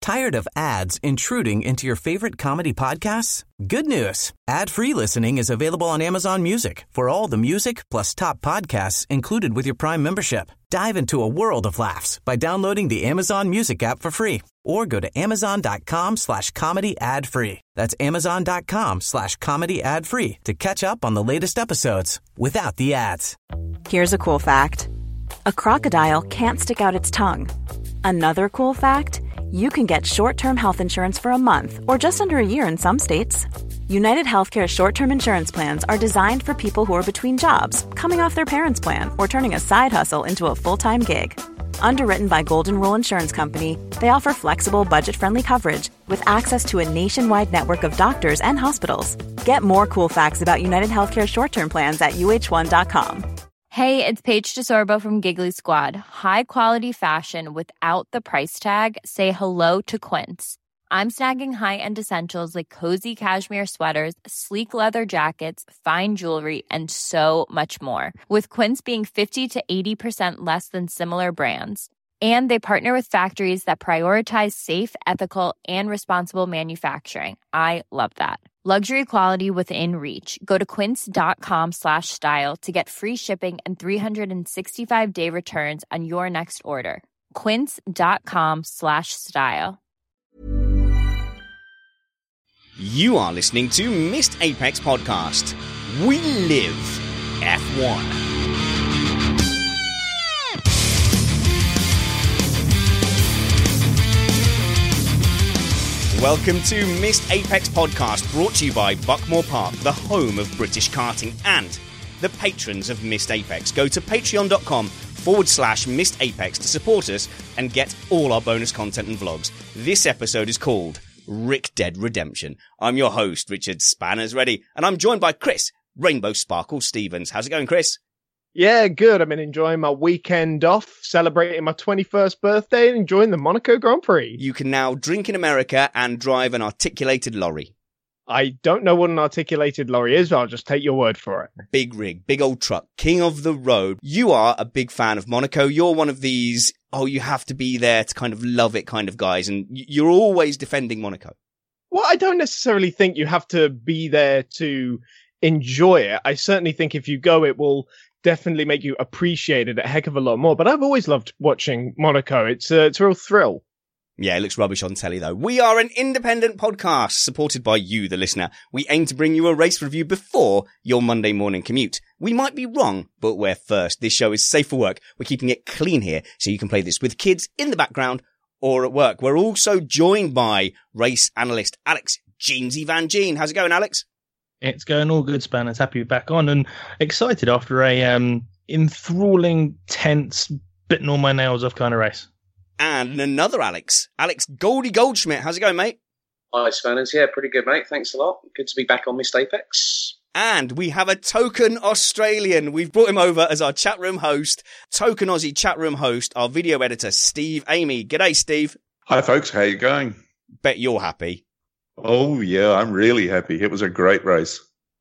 Tired of ads intruding into your favorite comedy podcasts? Good news. Ad-free listening is available on Amazon Music for all the music plus top podcasts included with your Prime membership. Dive into a world of laughs by downloading the Amazon Music app for free or go to amazon.com/comedy ad-free. That's amazon.com/comedy ad-free to catch up on the latest episodes without the ads. Here's a cool fact. A crocodile can't stick out its tongue. Another cool fact, you can get short-term health insurance for a month or just under a year in some states. United Healthcare short-term insurance plans are designed for people who are between jobs, coming off their parents' plan, or turning a side hustle into a full-time gig. Underwritten by Golden Rule Insurance Company, they offer flexible, budget-friendly coverage with access to a nationwide network of doctors and hospitals. Get more cool facts about United Healthcare short-term plans at uh1.com. Hey, it's Paige DeSorbo from Giggly Squad. High quality fashion without the price tag. Say hello to Quince. I'm snagging high-end essentials like cozy cashmere sweaters, sleek leather jackets, fine jewelry, and so much more. With Quince being 50 to 80% less than similar brands. And they partner with factories that prioritize safe, ethical, and responsible manufacturing. I love that. Luxury quality within reach. Go to quince.com/style to get free shipping and 365-day returns on your next order. Quince.com/style. You are listening to Missed Apex Podcast. We live F1. Welcome to Missed Apex Podcast, brought to you by Buckmore Park, the home of British karting, and the patrons of Missed Apex. Go to patreon.com/Missed Apex to support us and get all our bonus content and vlogs. This episode is called Rick Dead Redemption. I'm your host, Richard Spanners Ready, and I'm joined by Chris Rainbow Sparkle Stevens. How's it going, Chris? Yeah, good. I've been enjoying my weekend off, celebrating my 21st birthday and enjoying the Monaco Grand Prix. You can now drink in America and drive an articulated lorry. I don't know what an articulated lorry is, but I'll just take your word for it. Big rig, big old truck, king of the road. You are a big fan of Monaco. You're one of these, you have to be there to kind of love it kind of guys, and you're always defending Monaco. Well, I don't necessarily think you have to be there to enjoy it. I certainly think if you go, it will definitely make you appreciate it a heck of a lot more. But I've always loved watching Monaco. It's a real thrill. Yeah, it looks rubbish on telly, though. We are an independent podcast supported by you, the listener. We aim to bring you a race review before your Monday morning commute. We might be wrong, but we're first. This show is safe for work. We're keeping it clean here, so you can play this with kids in the background or at work. We're also joined by race analyst Alex Jeansy Van Gene. How's it going, Alex? It's going all good, Spanners. Happy to be back on and excited after a enthralling, tense, bitten all my nails off kind of race. And another Alex Goldie Goldschmidt. How's it going, mate? Hi, Spanners. Yeah, pretty good, mate. Thanks a lot. Good to be back on Missed Apex. And we have a token Australian. We've brought him over as our chat room host, token Aussie chat room host, our video editor, Steve Amy. G'day, Steve. Hi, folks. How you going? Bet you're happy. Oh, yeah, I'm really happy. It was a great race.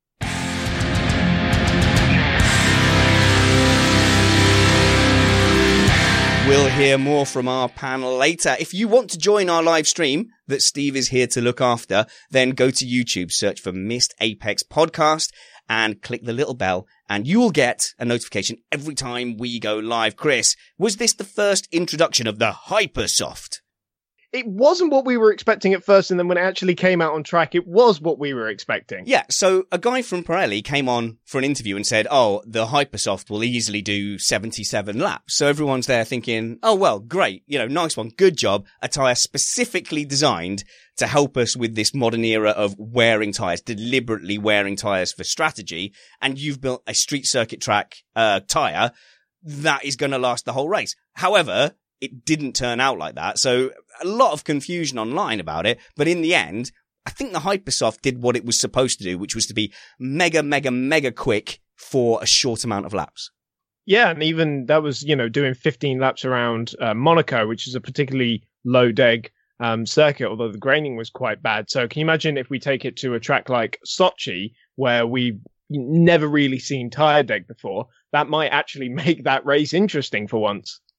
We'll hear more from our panel later. If you want to join our live stream that Steve is here to look after, then go to YouTube, search for Missed Apex Podcast and click the little bell and you will get a notification every time we go live. Chris, was this the first introduction of the Hypersoft? It wasn't what we were expecting at first, and then when it actually came out on track, it was what we were expecting. Yeah, so a guy from Pirelli came on for an interview and said, the Hypersoft will easily do 77 laps. So everyone's there thinking, well, great, nice one, good job. A tyre specifically designed to help us with this modern era of wearing tyres, deliberately wearing tyres for strategy. And you've built a street circuit track tyre that is going to last the whole race. However, it didn't turn out like that. So a lot of confusion online about it. But in the end, I think the Hypersoft did what it was supposed to do, which was to be mega, mega, mega quick for a short amount of laps. Yeah, and even that was, doing 15 laps around Monaco, which is a particularly low deg circuit, although the graining was quite bad. So can you imagine if we take it to a track like Sochi, where we've never really seen tyre deg before, that might actually make that race interesting for once.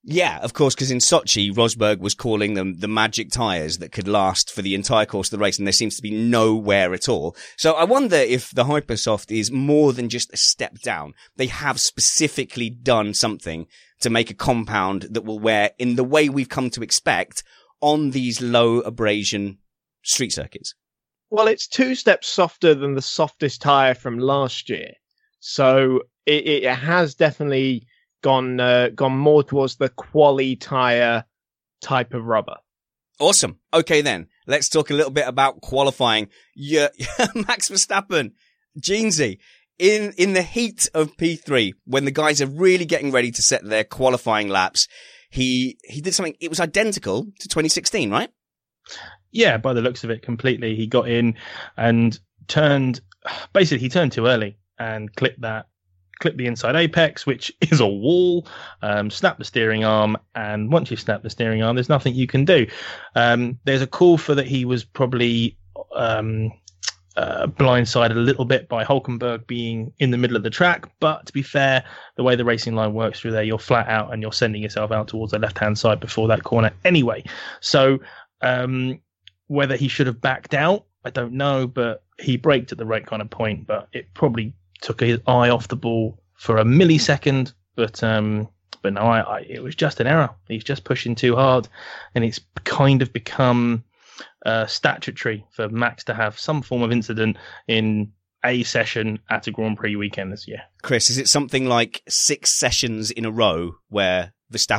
Yeah, of course, because in Sochi, Rosberg was calling them the magic tyres that could last for the entire course of the race, and there seems to be no wear at all. So I wonder if the Hypersoft is more than just a step down. They have specifically done something to make a compound that will wear in the way we've come to expect on these low abrasion street circuits. Well, it's 2 steps softer than the softest tyre from last year. So it has definitely gone more towards the quali tyre type of rubber. Awesome. Okay, then let's talk a little bit about qualifying. Yeah, Max Verstappen, Jeansy, in the heat of P3, when the guys are really getting ready to set their qualifying laps, he did something. It was identical to 2016, right? Yeah, by the looks of it, completely. He got in and turned too early and clipped the inside apex, which is a wall, snap the steering arm, and once you've snapped the steering arm, there's nothing you can do. There's a call for that he was probably blindsided a little bit by Hülkenberg being in the middle of the track, but to be fair, the way the racing line works through there, you're flat out and you're sending yourself out towards the left-hand side before that corner anyway. So whether he should have backed out, I don't know, but he braked at the right kind of point, but it probably took his eye off the ball for a millisecond, but no, it was just an error. He's just pushing too hard, and it's kind of become statutory for Max to have some form of incident in a session at a Grand Prix weekend this year. Chris, is it something like 6 sessions in a row where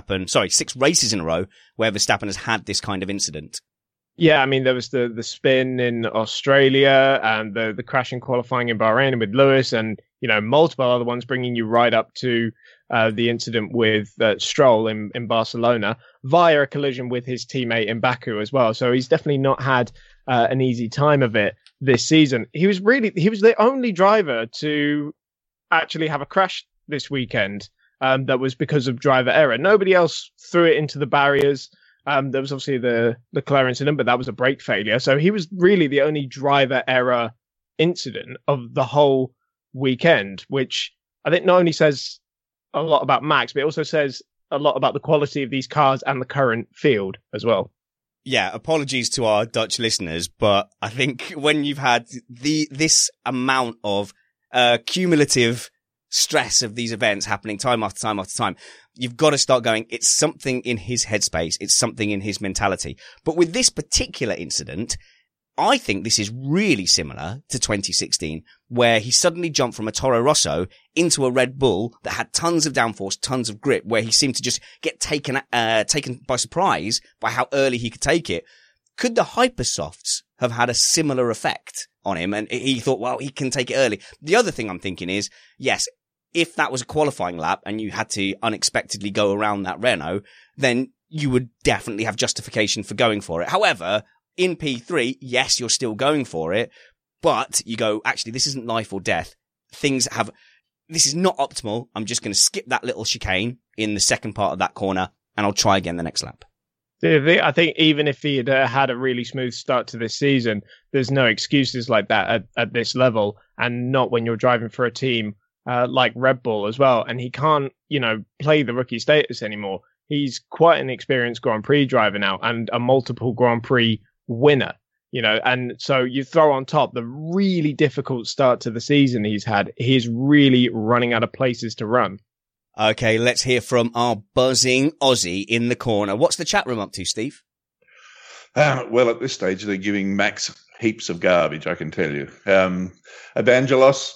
6 races in a row where Verstappen has had this kind of incident? Yeah, I mean, there was the spin in Australia and the crash in qualifying in Bahrain with Lewis, and, you know, multiple other ones, bringing you right up to the incident with Stroll in Barcelona via a collision with his teammate in Baku as well. So he's definitely not had an easy time of it this season. He was the only driver to actually have a crash this weekend that was because of driver error. Nobody else threw it into the barriers. There was obviously the Leclerc incident, but that was a brake failure. So he was really the only driver error incident of the whole weekend, which I think not only says a lot about Max, but it also says a lot about the quality of these cars and the current field as well. Yeah, apologies to our Dutch listeners, but I think when you've had this amount of cumulative stress of these events happening time after time after time, you've got to start going, it's something in his headspace, it's something in his mentality. But with this particular incident, I think this is really similar to 2016, where he suddenly jumped from a Toro Rosso into a Red Bull that had tons of downforce, tons of grip, where he seemed to just get taken by surprise by how early he could take it. Could the Hypersofts have had a similar effect on him? And he thought, well, he can take it early. The other thing I'm thinking is, yes, if that was a qualifying lap and you had to unexpectedly go around that Renault, then you would definitely have justification for going for it. However, in P3, yes, you're still going for it, but you go, actually, this isn't life or death. This is not optimal. I'm just going to skip that little chicane in the second part of that corner and I'll try again the next lap. I think even if he had a really smooth start to this season, there's no excuses like that at this level, and not when you're driving for a team like Red Bull as well. And he can't, play the rookie status anymore. He's quite an experienced Grand Prix driver now and a multiple Grand Prix winner, and so you throw on top the really difficult start to the season he's had. He's really running out of places to run. Okay, let's hear from our buzzing Aussie in the corner. What's the chat room up to, Steve? Well, at this stage, they're giving Max heaps of garbage, I can tell you. Evangelos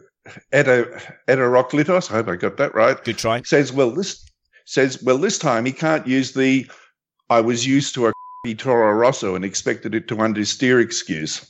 Eteroklitos, I hope I got that right. Good try. Says, this time he can't use the I was used to a Toro Rosso and expected it to understeer excuse.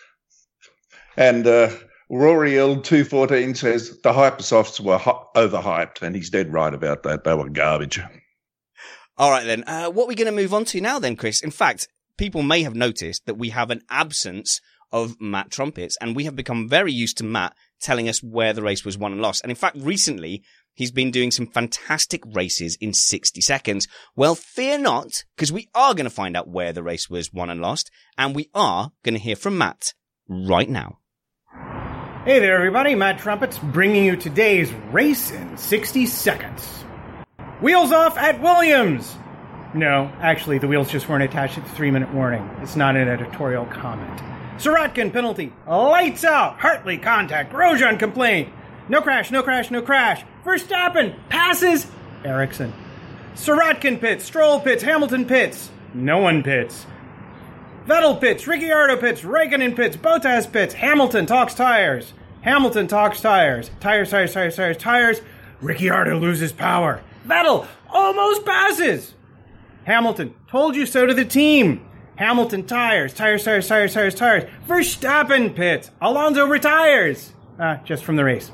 And Rory L214 says the Hypersofts were overhyped, and he's dead right about that. They were garbage. All right, then. What are we going to move on to now, then, Chris? In fact, people may have noticed that we have an absence of Matt Trumpets, and we have become very used to Matt telling us where the race was won and lost. And in fact, recently, he's been doing some fantastic races in 60 seconds. Well, fear not, because we are going to find out where the race was won and lost, and we are going to hear from Matt right now. Hey there, everybody. Matt Trumpets bringing you today's race in 60 seconds. Wheels off at Williams. No, actually, the wheels just weren't attached at the 3-minute warning. It's not an editorial comment. Sirotkin penalty. Lights out. Hartley contact. Grosjean complaint. No crash, no crash, no crash. Verstappen passes Ericsson. Sirotkin pits. Stroll pits. Hamilton pits. No one pits. Vettel pits. Ricciardo pits. Raikkonen pits. Bottas pits. Hamilton talks tires. Hamilton talks tires. Tires. Ricciardo loses power. Vettel almost passes. Hamilton, told you so to the team. Hamilton tires. Verstappen pits. Alonso retires. Just from the race.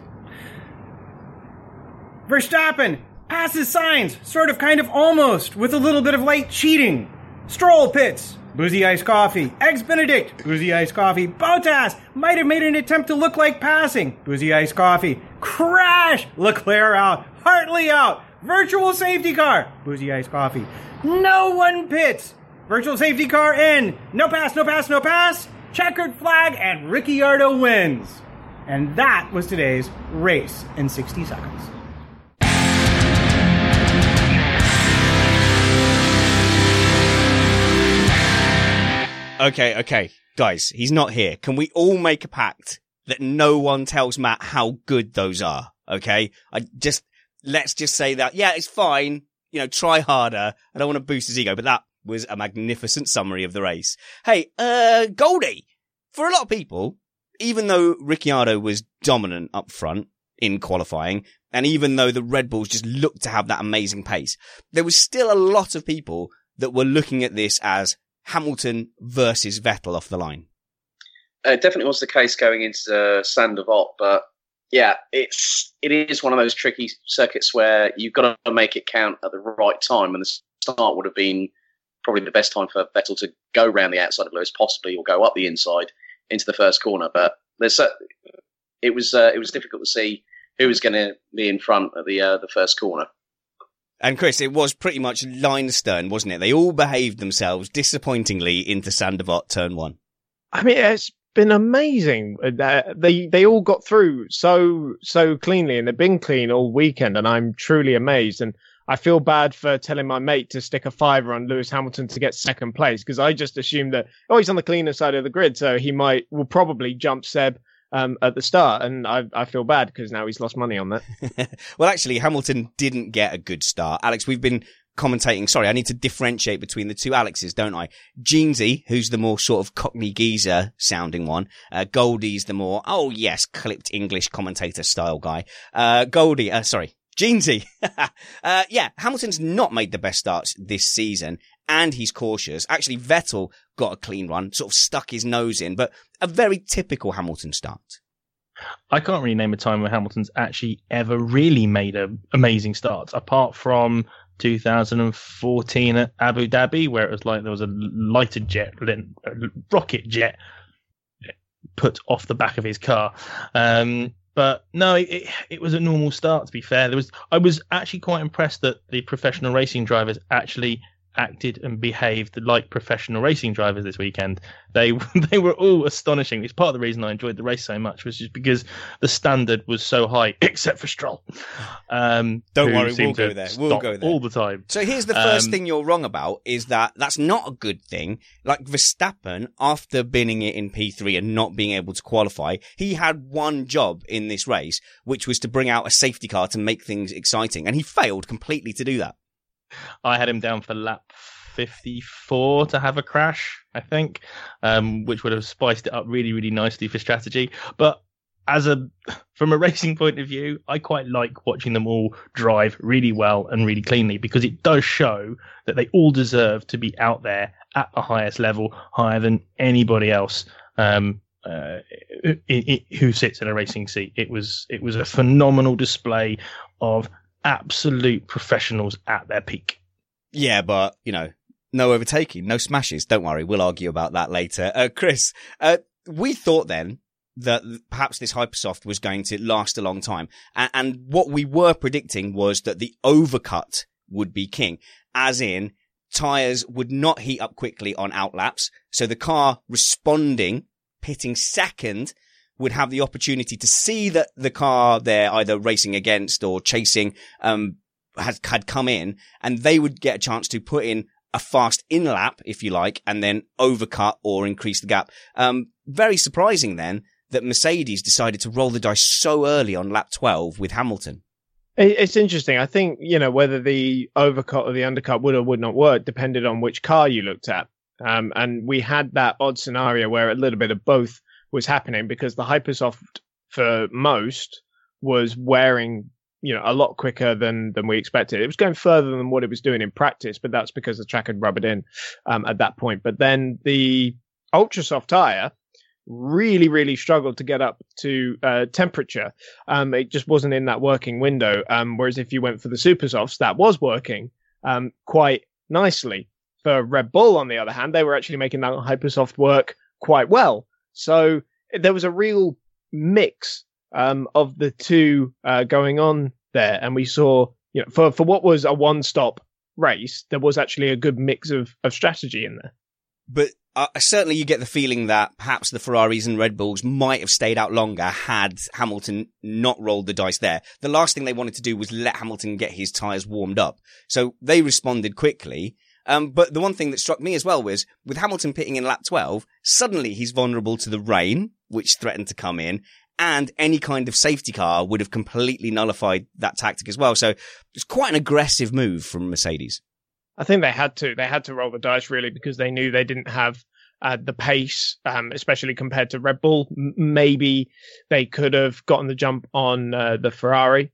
Verstappen passes Sainz, sort of, kind of, almost, with a little bit of light cheating. Stroll pits. Boozy iced coffee. Eggs Benedict. Boozy iced coffee. Bottas might have made an attempt to look like passing. Boozy iced coffee. Crash. Leclerc out. Hartley out. Virtual safety car. Boozy iced coffee. No one pits. Virtual safety car in. No pass. Checkered flag, and Ricciardo wins. And that was today's race in 60 seconds. Okay. Guys, he's not here. Can we all make a pact that no one tells Matt how good those are? Okay? Let's just say that, yeah, it's fine. Try harder. I don't want to boost his ego, but that was a magnificent summary of the race. Hey, Goldie, for a lot of people, even though Ricciardo was dominant up front in qualifying, and even though the Red Bulls just looked to have that amazing pace, there was still a lot of people that were looking at this as Hamilton versus Vettel off the line. It definitely was the case going into Sandoval, but yeah, it is one of those tricky circuits where you've got to make it count at the right time, and the start would have been probably the best time for Vettel to go round the outside of Lewis, possibly, or go up the inside into the first corner. But it was difficult to see who was going to be in front at the first corner. And Chris, it was pretty much line stern, wasn't it? They all behaved themselves disappointingly into Sandoval turn 1. I mean, it's been amazing. They all got through so cleanly, and they've been clean all weekend, and I'm truly amazed. And I feel bad for telling my mate to stick a $5 on Lewis Hamilton to get second place, because I just assumed that, he's on the cleaner side of the grid, so will probably jump Seb at the start, and I feel bad because now he's lost money on that. Well, actually, Hamilton didn't get a good start. Alex, we've been commentating. Sorry, I need to differentiate between the two Alexes, don't I? Jeansy, who's the more sort of Cockney geezer sounding one. Goldie's the more, clipped English commentator style guy. Jeansy. Yeah, Hamilton's not made the best starts this season, and he's cautious. Actually, Vettel got a clean run, sort of stuck his nose in, but a very typical Hamilton start. I can't really name a time where Hamilton's actually ever really made amazing starts, apart from 2014 at Abu Dhabi, where it was like there was a lighter jet, rocket jet put off the back of his car. But no, it was a normal start, to be fair. I was actually quite impressed that the professional racing drivers actually acted and behaved like professional racing drivers this weekend. They were all astonishing. It's part of the reason I enjoyed the race so much, was just because the standard was so high, except for Stroll. Don't worry, we'll go there. We'll go there all the time. So here's the first thing you're wrong about, is that's not a good thing. Like Verstappen, after binning it in P3 and not being able to qualify, he had one job in this race, which was to bring out a safety car to make things exciting, and he failed completely to do that. I had him down for lap 54 to have a crash, I think, which would have spiced it up really, really nicely for strategy. But from a racing point of view, I quite like watching them all drive really well and really cleanly, because it does show that they all deserve to be out there at the highest level, higher than anybody else who sits in a racing seat. It was a phenomenal display of absolute professionals at their peak. Yeah, but, no overtaking, no smashes. Don't worry, we'll argue about that later. Chris, we thought then that perhaps this Hypersoft was going to last a long time. And what we were predicting was that the overcut would be king, as in tyres would not heat up quickly on outlaps. So the car responding, pitting second, would have the opportunity to see that the car they're either racing against or chasing had come in, and they would get a chance to put in a fast in lap, if you like, and then overcut or increase the gap. Very surprising then that Mercedes decided to roll the dice so early on lap 12 with Hamilton. It's interesting. I think, whether the overcut or the undercut would or would not work depended on which car you looked at. And we had that odd scenario where a little bit of both was happening because the Hypersoft for most was wearing, a lot quicker than we expected. It was going further than what it was doing in practice, but that's because the track had rubbered in at that point. But then the Ultrasoft tire really, really struggled to get up to temperature. It just wasn't in that working window. Whereas if you went for the Supersofts, that was working quite nicely. For Red Bull, on the other hand, they were actually making that Hypersoft work quite well. So there was a real mix of the two going on there. And we saw, for what was a one-stop race, there was actually a good mix of strategy in there. But certainly you get the feeling that perhaps the Ferraris and Red Bulls might have stayed out longer had Hamilton not rolled the dice there. The last thing they wanted to do was let Hamilton get his tyres warmed up. So they responded quickly. But the one thing that struck me as well was with Hamilton pitting in lap 12, suddenly he's vulnerable to the rain, which threatened to come in, and any kind of safety car would have completely nullified that tactic as well. So it's quite an aggressive move from Mercedes. I think they had to roll the dice really because they knew they didn't have the pace, especially compared to Red Bull. Maybe they could have gotten the jump on the Ferrari.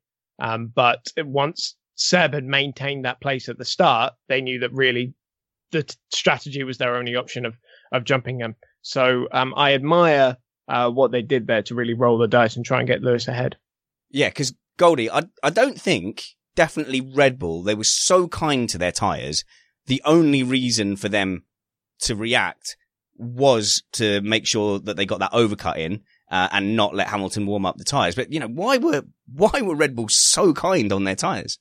But once Seb had maintained that place at the start, they knew that really the strategy was their only option of jumping them. So I admire what they did there to really roll the dice and try and get Lewis ahead. Yeah, because Goldie, I don't think definitely Red Bull, they were so kind to their tyres. The only reason for them to react was to make sure that they got that overcut in and not let Hamilton warm up the tyres. But, why were Red Bull so kind on their tyres?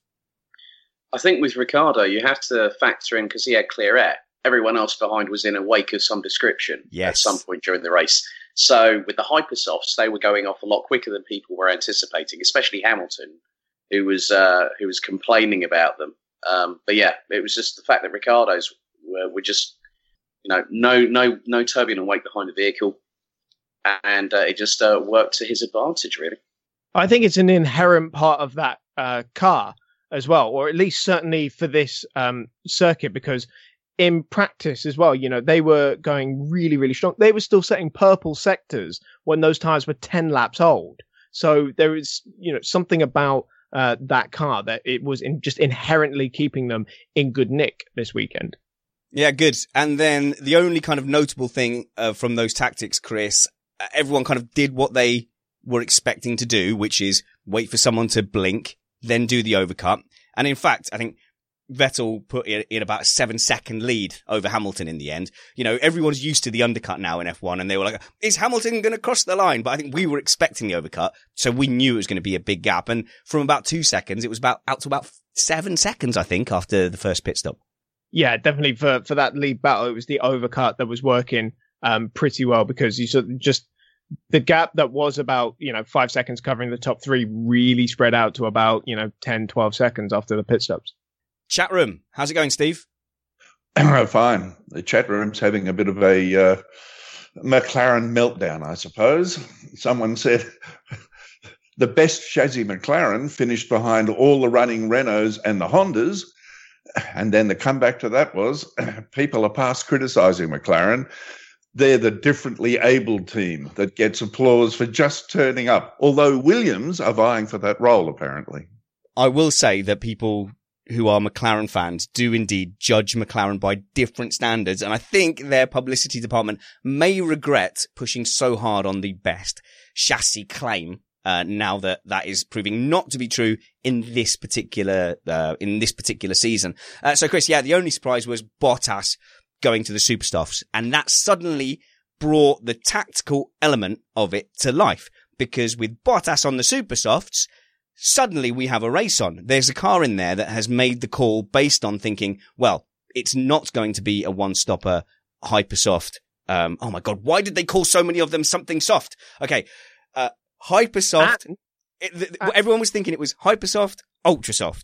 I think with Ricciardo, you have to factor in because he had clear air. Everyone else behind was in a wake of some description at some point during the race. So with the Hypersofts, they were going off a lot quicker than people were anticipating, especially Hamilton, who was complaining about them. But yeah, it was just the fact that Ricciardo's were just, no turbulent wake behind the vehicle. And it just worked to his advantage, really. I think it's an inherent part of that car as well, or at least certainly for this circuit, because in practice as well, they were going really, really strong. They were still setting purple sectors when those tires were 10 laps old. So there is, something about that car that it was just inherently keeping them in good nick this weekend. Yeah, good. And then the only kind of notable thing from those tactics, Chris, everyone kind of did what they were expecting to do, which is wait for someone to blink, then do the overcut. And in fact, I think Vettel put in about a 7-second lead over Hamilton in the end. Everyone's used to the undercut now in F1, and they were like, is Hamilton going to cross the line? But I think we were expecting the overcut, so we knew it was going to be a big gap. And from about 2 seconds, it was out to about 7 seconds, I think, after the first pit stop. Yeah, definitely for that lead battle, it was the overcut that was working pretty well, because you sort of just the gap that was about 5 seconds covering the top three really spread out to about 10-12 seconds after the pit stops. Chat room, how's it going, Steve? Fine. The chat room's having a bit of a McLaren meltdown, I suppose. Someone said the best chassis McLaren finished behind all the running Renaults and the Hondas. And then the comeback to that was people are past criticising McLaren. They're the differently abled team that gets applause for just turning up, although Williams are vying for that role, apparently. I will say that people who are McLaren fans do indeed judge McLaren by different standards, and I think their publicity department may regret pushing so hard on the best chassis claim now that is proving not to be true in this particular season. So Chris, the only surprise was Bottas going to the Supersofts, and that suddenly brought the tactical element of it to life, because with Bottas on the Supersofts, suddenly we have a race on. There's a car in there that has made the call based on thinking, well, it's not going to be a one-stopper Hypersoft. Oh my God, why did they call so many of them something soft? Okay, Hypersoft. Everyone was thinking it was Hypersoft, Ultrasoft.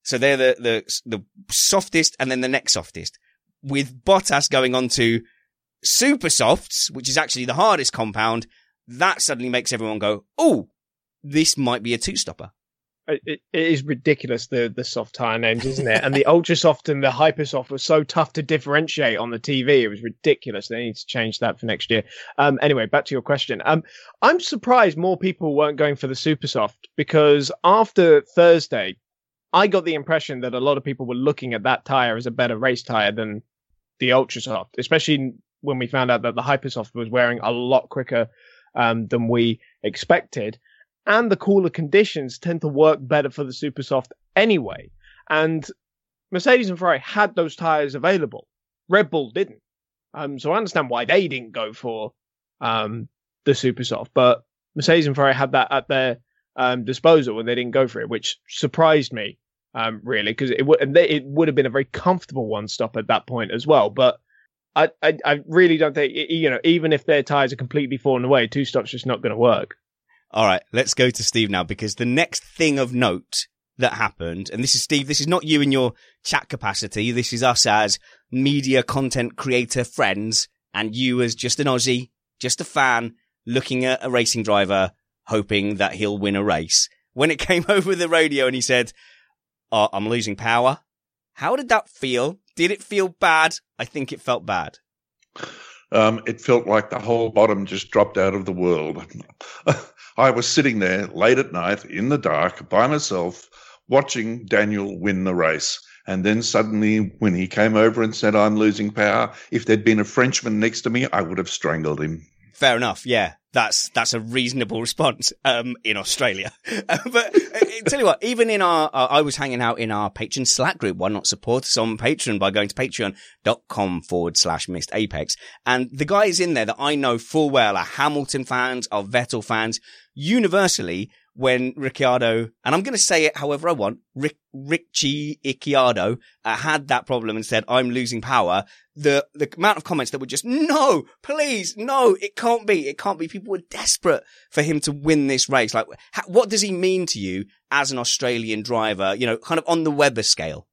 So they're the softest and then the next softest. With Bottas going on to super softs, which is actually the hardest compound, that suddenly makes everyone go, oh, this might be a two-stopper. It is ridiculous, the soft tyre names, isn't it? And the ultra soft and the hyper soft was so tough to differentiate on the TV. It was ridiculous. They need to change that for next year. Anyway, back to your question. I'm surprised more people weren't going for the super soft, because after Thursday, I got the impression that a lot of people were looking at that tyre as a better race tyre than the ultra soft, especially when we found out that the hyper soft was wearing a lot quicker than we expected. And the cooler conditions tend to work better for the super soft anyway. And Mercedes and Ferrari had those tyres available. Red Bull didn't. So I understand why they didn't go for the super soft. But Mercedes and Ferrari had that at their disposal and they didn't go for it, which surprised me, really, because it would have been a very comfortable one-stop at that point as well. But I really don't think, even if their tyres are completely falling away, two-stop's just not going to work. All right, let's go to Steve now, because the next thing of note that happened, and this is Steve, this is not you in your chat capacity, this is us as media content creator friends, and you as just an Aussie, just a fan, looking at a racing driver, hoping that he'll win a race. When it came over the radio and he said, oh, I'm losing power, how did that feel? Did it feel bad? I think it felt bad. It felt like the whole bottom just dropped out of the world. I was sitting there late at night in the dark by myself watching Daniel win the race. And then suddenly when he came over and said, I'm losing power, if there'd been a Frenchman next to me, I would have strangled him. Fair enough. Yeah, that's a reasonable response in Australia. But tell you what, even in I was hanging out in our Patreon Slack group. Why not support us on Patreon by going to patreon.com/missedapex? And the guys in there that I know full well are Hamilton fans, are Vettel fans. Universally, when Ricciardo, and I'm going to say it however I want, Ricciardo had that problem and said, I'm losing power, the amount of comments that were just, no, please, no, it can't be. People were desperate for him to win this race. Like, what does he mean to you as an Australian driver, kind of on the Webber scale?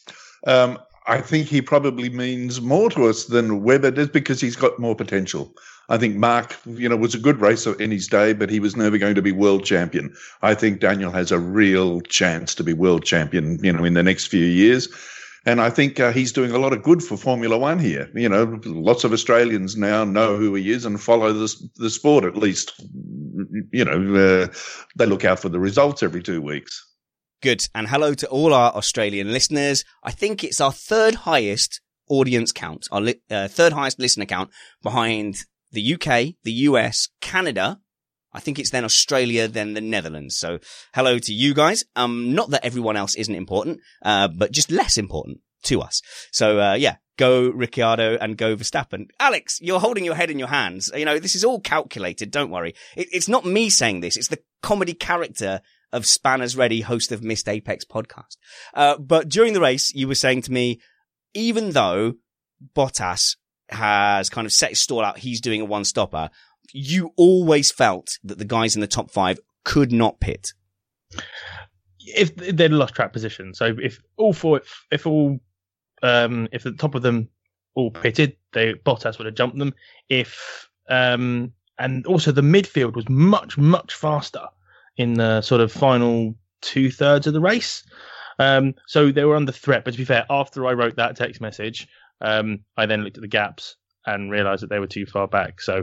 I think he probably means more to us than Webber does because he's got more potential. I think Mark, was a good racer in his day, but he was never going to be world champion. I think Daniel has a real chance to be world champion, in the next few years. And I think he's doing a lot of good for Formula One here. Lots of Australians now know who he is and follow the sport at least. They look out for the results every 2 weeks. Good. And hello to all our Australian listeners. I think it's our third highest audience count, our third highest listener count behind the UK, the US, Canada. I think it's then Australia, then the Netherlands. So hello to you guys. Not that everyone else isn't important, but just less important to us. So, go Ricciardo and go Verstappen. Alex, you're holding your head in your hands. This is all calculated. Don't worry. It's not me saying this. It's the comedy character of Spanners Ready, host of Missed Apex podcast. But during the race, you were saying to me, even though Bottas has kind of set his stall out, he's doing a one-stopper, you always felt that the guys in the top 5 could not pit. If they'd lost track position. So if the top of them all pitted, Bottas would have jumped them. And also the midfield was much, much faster in the sort of final 2/3 of the race. So they were under threat. But to be fair, after I wrote that text message, I then looked at the gaps and realised that they were too far back. So,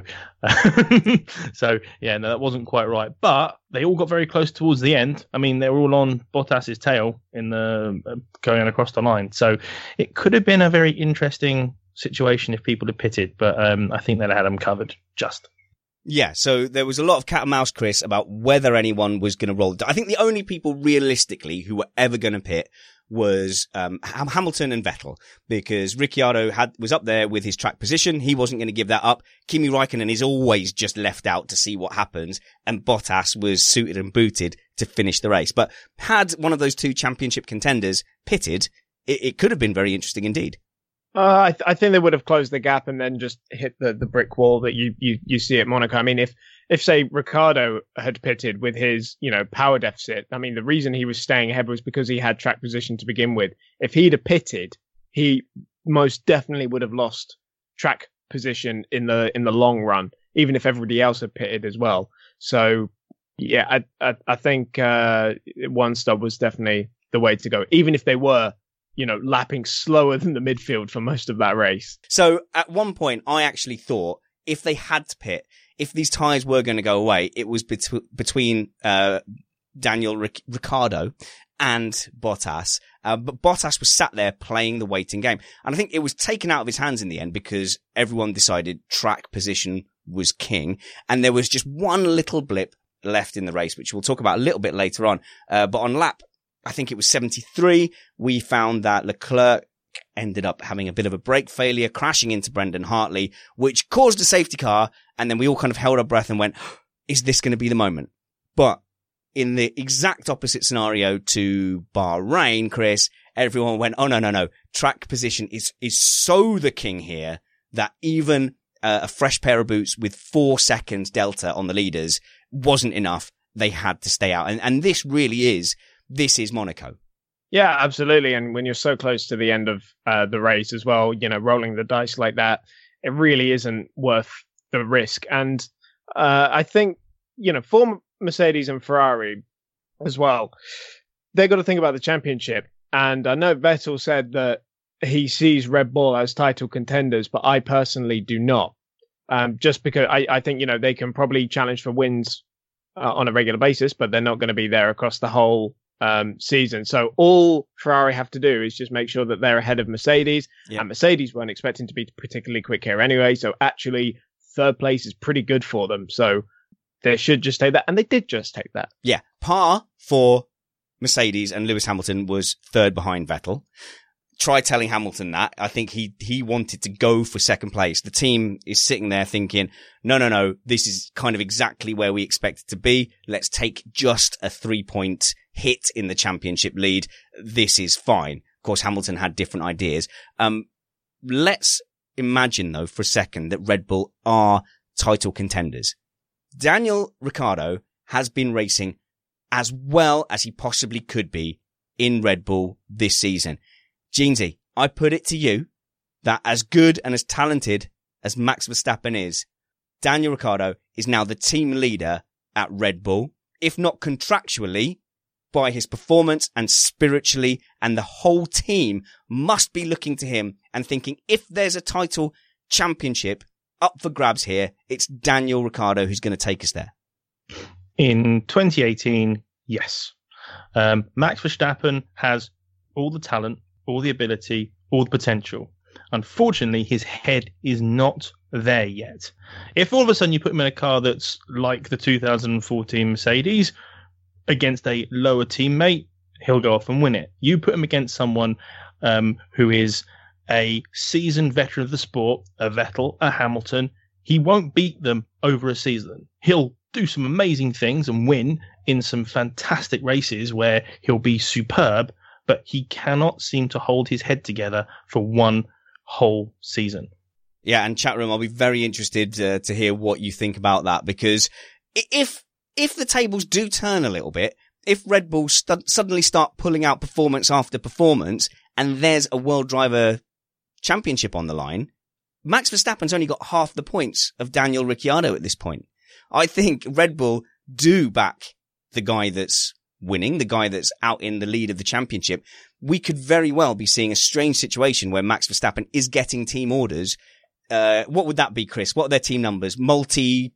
that wasn't quite right. But they all got very close towards the end. I mean, they were all on Bottas's tail in the going across the line. So it could have been a very interesting situation if people had pitted. But I think they'd had them covered just. Yeah, so there was a lot of cat and mouse, Chris, about whether anyone was going to roll. I think the only people realistically who were ever going to pit was Hamilton and Vettel, because Ricciardo was up there with his track position. He wasn't going to give that up. Kimi Räikkönen is always just left out to see what happens, and Bottas was suited and booted to finish the race. But had one of those two championship contenders pitted, it could have been very interesting indeed. I think they would have closed the gap and then just hit the brick wall that you see at Monaco. I mean, if say Ricciardo had pitted with his power deficit, I mean the reason he was staying ahead was because he had track position to begin with. If he'd have pitted, he most definitely would have lost track position in the long run, even if everybody else had pitted as well. So yeah, I think one stop was definitely the way to go, even if they were lapping slower than the midfield for most of that race. So at one point, I actually thought if they had to pit, if these tyres were going to go away, it was between Daniel Ricciardo and Bottas. But Bottas was sat there playing the waiting game. And I think it was taken out of his hands in the end because everyone decided track position was king. And there was just one little blip left in the race, which we'll talk about a little bit later on. But on lap, I think it was 73, we found that Leclerc ended up having a bit of a brake failure, crashing into Brendan Hartley, which caused a safety car. And then we all kind of held our breath and went, is this going to be the moment? But in the exact opposite scenario to Bahrain, Chris, everyone went, oh, no. Track position is so the king here that even a fresh pair of boots with 4 seconds delta on the leaders wasn't enough. They had to stay out. And this is Monaco. Yeah, absolutely. And when you're so close to the end of the race as well, rolling the dice like that, it really isn't worth the risk. And I think, for Mercedes and Ferrari as well, they've got to think about the championship. And I know Vettel said that he sees Red Bull as title contenders, but I personally do not. Just because I think, they can probably challenge for wins on a regular basis, but they're not going to be there across the whole season. So all Ferrari have to do is just make sure that they're ahead of Mercedes. Yeah. And Mercedes weren't expecting to be particularly quick here anyway. So actually, third place is pretty good for them. So they should just take that. And they did just take that. Yeah. Par for Mercedes and Lewis Hamilton was third behind Vettel. Try telling Hamilton that. I think he wanted to go for second place. The team is sitting there thinking, no, this is kind of exactly where we expect it to be. Let's take just a 3-point hit in the championship lead. This is fine. Of course, Hamilton had different ideas. Let's imagine though for a second that Red Bull are title contenders. Daniel Ricciardo has been racing as well as he possibly could be in Red Bull this season. Jeansy, I put it to you that as good and as talented as Max Verstappen is, Daniel Ricciardo is now the team leader at Red Bull, if not contractually, by his performance and spiritually, and the whole team must be looking to him and thinking if there's a title championship up for grabs here, it's Daniel Ricciardo who's going to take us there. In 2018, yes. Max Verstappen has all the talent, all the ability, all the potential. Unfortunately, his head is not there yet. If all of a sudden you put him in a car that's like the 2014 Mercedes against a lower teammate, he'll go off and win it. You put him against someone who is a seasoned veteran of the sport, a Vettel, a Hamilton, he won't beat them over a season. He'll do some amazing things and win in some fantastic races where he'll be superb, but he cannot seem to hold his head together for one whole season. Yeah, and chat room, I'll be very interested to hear what you think about that, because if the tables do turn a little bit, if Red Bull suddenly start pulling out performance after performance, and there's a World Driver Championship on the line, Max Verstappen's only got half the points of Daniel Ricciardo at this point. I think Red Bull do back the guy that's winning, the guy that's out in the lead of the championship. We could very well be seeing a strange situation where Max Verstappen is getting team orders. What would that be, Chris? What are their team numbers? Multi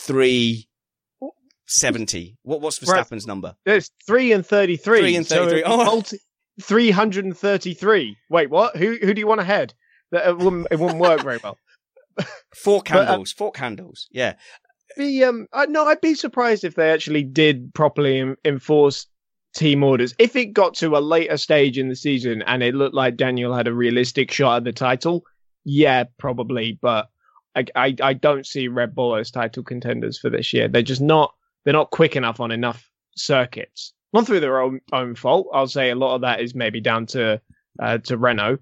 370. What's Verstappen's number? There's 3 and 33. 3 and 33. So multi 333. Wait, what? Who do you want ahead? It wouldn't work very well. Fork handles. Yeah. I'd be surprised if they actually did properly enforce team orders. If it got to a later stage in the season and it looked like Daniel had a realistic shot at the title, yeah, probably. But I don't see Red Bull as title contenders for this year. They're not quick enough on enough circuits. Not through their own fault. I'll say a lot of that is maybe down to Renault.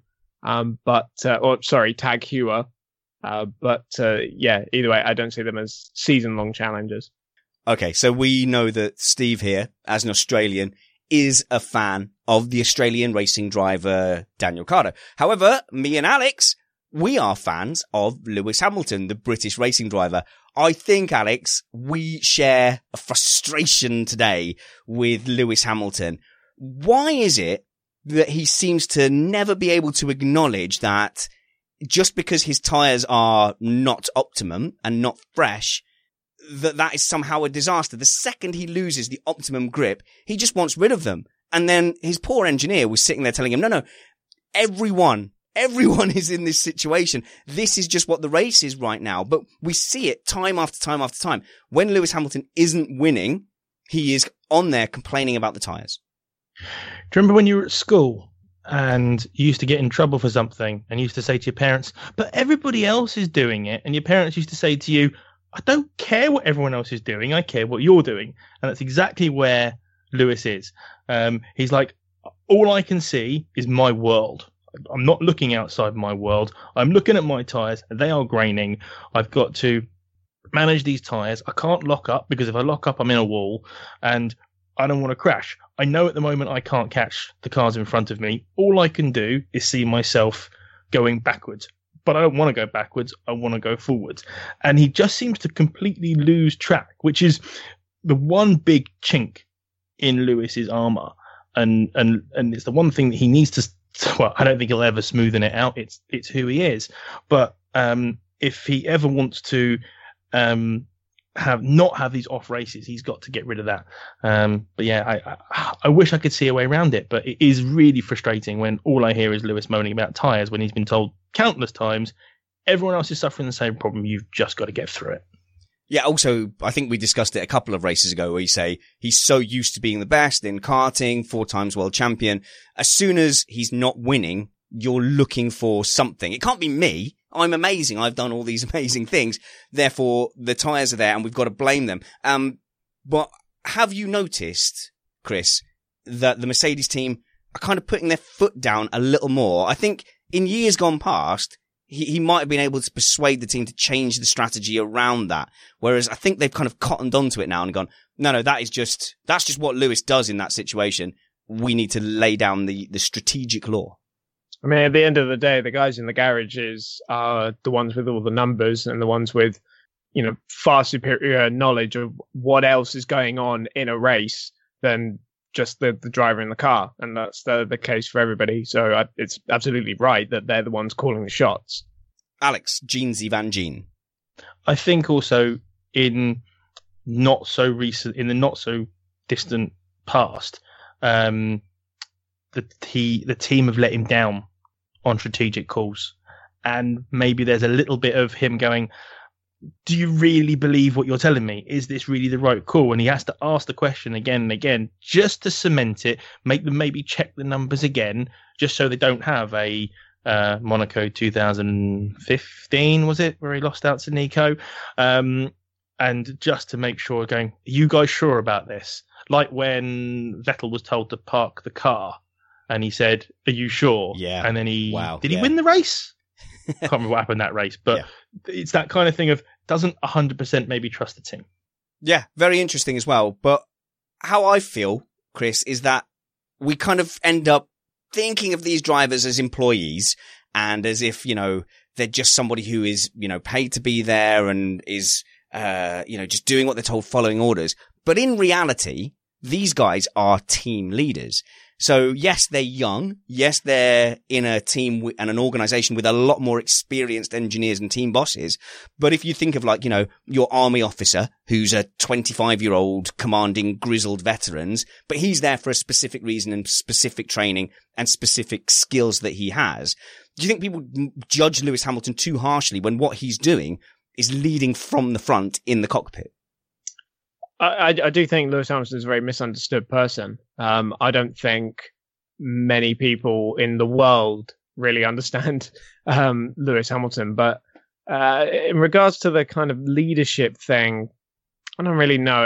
Tag Heuer. Either way, I don't see them as season-long challengers. Okay, so we know that Steve here, as an Australian, is a fan of the Australian racing driver Daniel Ricciardo. However, me and Alex, we are fans of Lewis Hamilton, the British racing driver. I think, Alex, we share a frustration today with Lewis Hamilton. Why is it that he seems to never be able to acknowledge that just because his tyres are not optimum and not fresh, that is somehow a disaster? The second he loses the optimum grip, he just wants rid of them. And then his poor engineer was sitting there telling him, no, everyone is in this situation. This is just what the race is right now. But we see it time after time after time. When Lewis Hamilton isn't winning, he is on there complaining about the tyres. Do you remember when you were at school and you used to get in trouble for something and you used to say to your parents, but everybody else is doing it? And your parents used to say to you, I don't care what everyone else is doing. I care what you're doing. And that's exactly where Lewis is. He's like, all I can see is my world. I'm not looking outside my world. I'm looking at my tyres. They are graining. I've got to manage these tyres. I can't lock up because if I lock up, I'm in a wall and I don't want to crash. I know at the moment I can't catch the cars in front of me. All I can do is see myself going backwards. But I don't want to go backwards. I want to go forwards. And he just seems to completely lose track, which is the one big chink in Lewis's armor. And it's the one thing that he needs to, well, I don't think he'll ever smoothen it out. It's who he is. But if he ever wants to not have these off races, he's got to get rid of that. But yeah, I wish I could see a way around it, but it is really frustrating when all I hear is Lewis moaning about tyres when he's been told countless times everyone else is suffering the same problem. You've just got to get through it. Yeah, also, I think we discussed it a couple of races ago where you say he's so used to being the best in karting, 4 times world champion. As soon as he's not winning, you're looking for something. It can't be me. I'm amazing. I've done all these amazing things. Therefore, the tyres are there and we've got to blame them. But have you noticed, Chris, that the Mercedes team are kind of putting their foot down a little more? I think in years gone past, he might have been able to persuade the team to change the strategy around that. Whereas I think they've kind of cottoned onto it now and gone, no, that's just what Lewis does in that situation. We need to lay down the strategic law. I mean, at the end of the day, the guys in the garages are the ones with all the numbers and the ones with, far superior knowledge of what else is going on in a race than just the driver in the car. And that's the case for everybody. So it's absolutely right that they're the ones calling the shots. Alex, Jeansy Van Gene. I think also in the not so distant past, the team have let him down on strategic calls, and maybe there's a little bit of him going, do you really believe what you're telling me? Is this really the right call? And he has to ask the question again and again just to cement it, make them maybe check the numbers again, just so they don't have a Monaco 2015, was it, where he lost out to Nico? And just to make sure, going, are you guys sure about this? Like when Vettel was told to park the car and he said, are you sure? Yeah. And then he win the race? I can't remember what happened in that race, but it's that kind of thing of doesn't 100% maybe trust the team. Yeah, very interesting as well. But how I feel, Chris, is that we kind of end up thinking of these drivers as employees and as if, they're just somebody who is, paid to be there and is, just doing what they're told, following orders. But in reality, these guys are team leaders. So yes, they're young. Yes, they're in a team and an organization with a lot more experienced engineers and team bosses. But if you think of your army officer who's a 25-year-old commanding grizzled veterans, but he's there for a specific reason and specific training and specific skills that he has. Do you think people judge Lewis Hamilton too harshly when what he's doing is leading from the front in the cockpit? I do think Lewis Hamilton is a very misunderstood person. I don't think many people in the world really understand Lewis Hamilton. But in regards to the kind of leadership thing, I don't really know.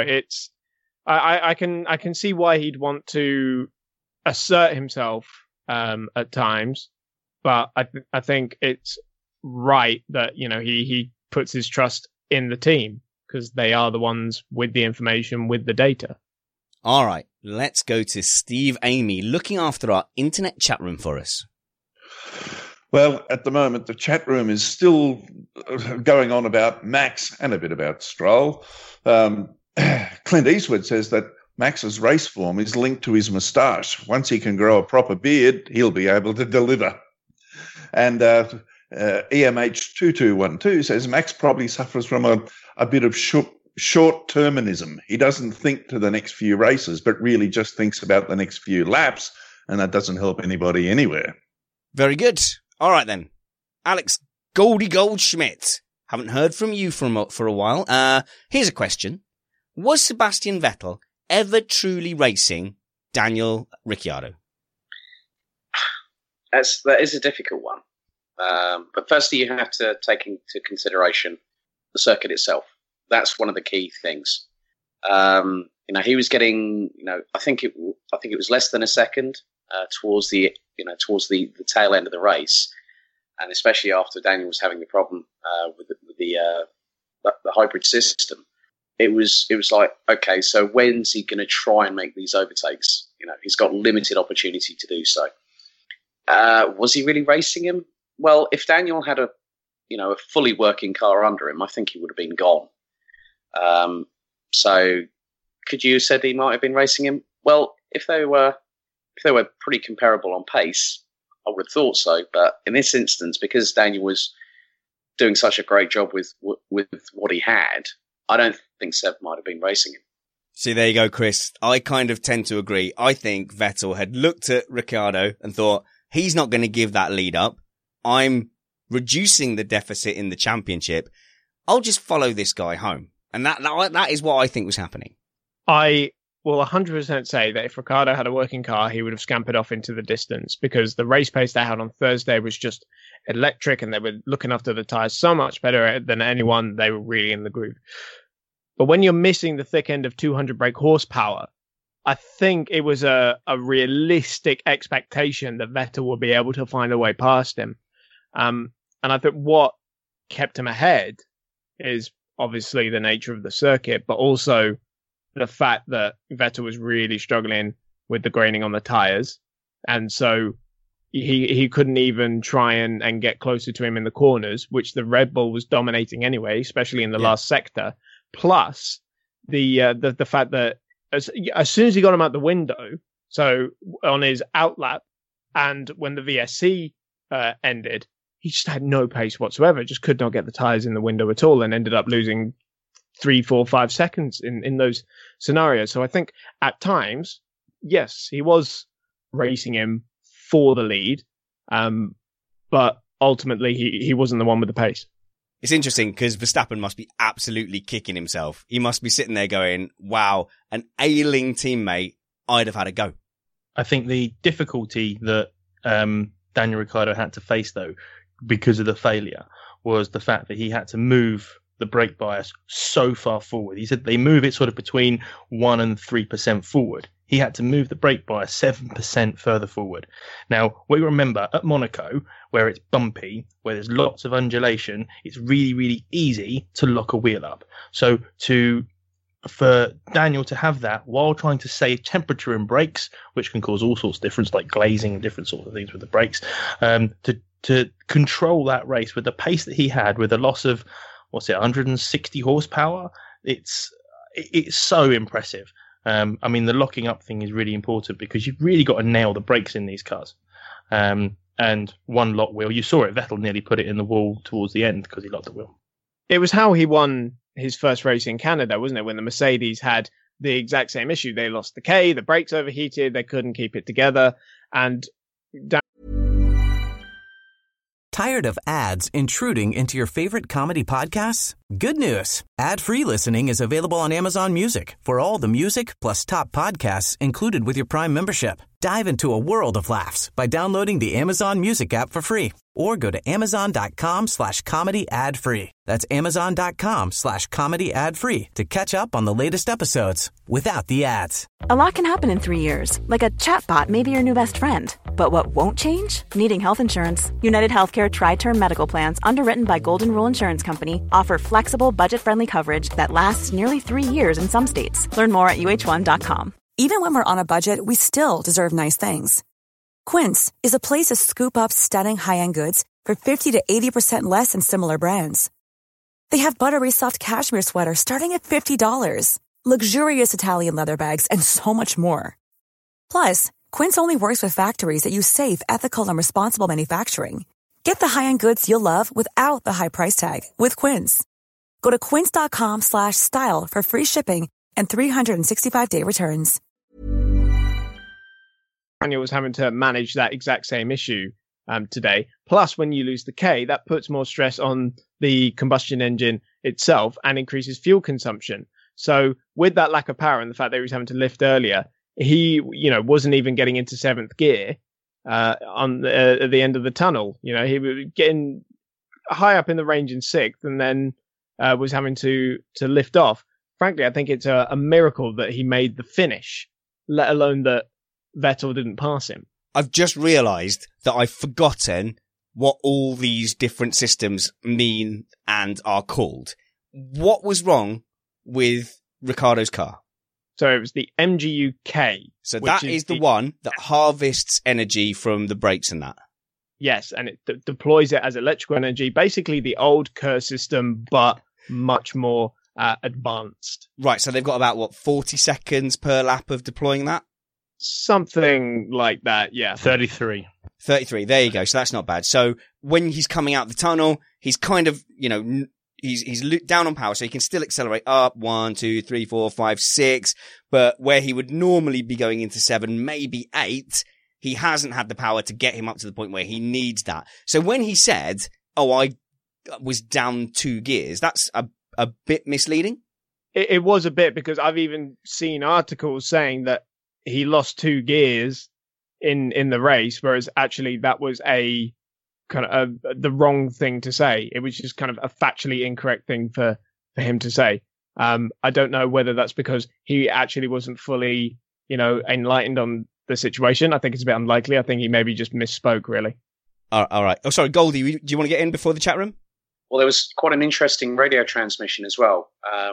I can see why he'd want to assert himself at times, but I think it's right that, he puts his trust in the team because they are the ones with the information, with the data. All right, let's go to Steve Amy looking after our internet chat room for us. Well, at the moment, the chat room is still going on about Max and a bit about Stroll. Clint Eastwood says that Max's race form is linked to his moustache. Once he can grow a proper beard, he'll be able to deliver. And EMH2212 says Max probably suffers from a bit of short-terminism. He doesn't think to the next few races, but really just thinks about the next few laps, and that doesn't help anybody anywhere. Very good. All right, then. Alex Goldie Goldschmidt. Haven't heard from you for a while. Here's a question. Was Sebastian Vettel ever truly racing Daniel Ricciardo? That is a difficult one. But firstly, you have to take into consideration the circuit itself. That's one of the key things. He was getting, I think it was less than a second towards the tail end of the race, and especially after Daniel was having the problem with the hybrid system. It was like, okay, so when's he going to try and make these overtakes? He's got limited opportunity to do so. Was he really racing him? Well, if Daniel had a fully working car under him, I think he would have been gone. So could you have said he might have been racing him? Well, if they were pretty comparable on pace, I would have thought so. But in this instance, because Daniel was doing such a great job with what he had, I don't think Seb might have been racing him. See, there you go, Chris. I kind of tend to agree. I think Vettel had looked at Ricciardo and thought, he's not going to give that lead up. I'm reducing the deficit in the championship. I'll just follow this guy home. And that is what I think was happening. I will 100% say that if Ricciardo had a working car, he would have scampered off into the distance, because the race pace they had on Thursday was just electric, and they were looking after the tyres so much better than anyone. They were really in the groove. But when you're missing the thick end of 200 brake horsepower, I think it was a realistic expectation that Vettel would be able to find a way past him. And I think what kept him ahead is obviously the nature of the circuit, but also the fact that Vettel was really struggling with the graining on the tyres. And so he couldn't even try and get closer to him in the corners, which the Red Bull was dominating anyway, especially in the last sector. Plus the fact that as soon as he got him out the window, so on his outlap, and when the VSC ended, he just had no pace whatsoever, just could not get the tyres in the window at all, and ended up losing 3, 4, 5 seconds in those scenarios. So I think at times, yes, he was racing him for the lead, but ultimately he wasn't the one with the pace. It's interesting because Verstappen must be absolutely kicking himself. He must be sitting there going, wow, an ailing teammate, I'd have had a go. I think the difficulty that Daniel Ricciardo had to face, though, because of the failure, was the fact that he had to move the brake bias so far forward. He said they move it sort of between 1% and 3% forward. He had to move the brake bias 7% further forward. Now, we remember at Monaco, where it's bumpy, where there's lots of undulation, it's really, really easy to lock a wheel up. So for Daniel to have that while trying to save temperature in brakes, which can cause all sorts of difference, like glazing and different sorts of things with the brakes, to control that race with the pace that he had, with a loss of 160 horsepower, it's so impressive. The locking up thing is really important, because you've really got to nail the brakes in these cars. And one lock wheel, you saw it, Vettel nearly put it in the wall towards the end because he locked the wheel. It was how he won his first race in Canada, wasn't it? When the Mercedes had the exact same issue. They lost the K, the brakes overheated, they couldn't keep it together. And Tired of ads intruding into your favorite comedy podcasts? Good news. Ad-free listening is available on Amazon Music for all the music plus top podcasts included with your Prime membership. Dive into a world of laughs by downloading the Amazon Music app for free, or go to amazon.com/comedy ad-free. That's amazon.com/comedy ad-free to catch up on the latest episodes without the ads. A lot can happen in 3 years, like a chatbot may be your new best friend. But what won't change? Needing health insurance. United Healthcare Tri-Term Medical Plans, underwritten by Golden Rule Insurance Company, offer flexible, budget-friendly coverage that lasts nearly 3 years in some states. Learn more at uh1.com. Even when we're on a budget, we still deserve nice things. Quince is a place to scoop up stunning high-end goods for 50 to 80% less than similar brands. They have buttery soft cashmere sweaters starting at $50, luxurious Italian leather bags, and so much more. Plus, Quince only works with factories that use safe, ethical, and responsible manufacturing. Get the high-end goods you'll love without the high price tag with Quince. Go to quince.com/style for free shipping and 365-day returns. Daniel was having to manage that exact same issue today. Plus, when you lose the K, that puts more stress on the combustion engine itself and increases fuel consumption. So with that lack of power and the fact that he was having to lift earlier, he, wasn't even getting into 7th gear at the end of the tunnel. He was getting high up in the range in 6th and then was having to lift off. Frankly, I think it's a miracle that he made the finish, let alone that Vettel didn't pass him. I've just realised that I've forgotten what all these different systems mean and are called. What was wrong with Ricciardo's car? So it was the MGU-K. So that is the one that harvests energy from the brakes and that. Yes, and it deploys it as electrical energy. Basically the old Kerr system, but much more advanced. Right, so they've got about, 40 seconds per lap of deploying that? Something like that, yeah. 33. 33, there you go. So that's not bad. So when he's coming out the tunnel, he's kind of, he's down on power, so he can still accelerate up 1, 2, 3, 4, 5, 6. But where he would normally be going into 7, maybe 8, he hasn't had the power to get him up to the point where he needs that. So when he said, I was down 2 gears, that's a bit misleading. It was a bit, because I've even seen articles saying that he lost 2 gears in the race, whereas actually that was a kind of the wrong thing to say. It was just kind of a factually incorrect thing for him to say. I don't know whether that's because he actually wasn't fully, enlightened on the situation. I think it's a bit unlikely. I think he maybe just misspoke, really. All right. Oh, sorry, Goldie, do you want to get in before the chat room? Well, there was quite an interesting radio transmission as well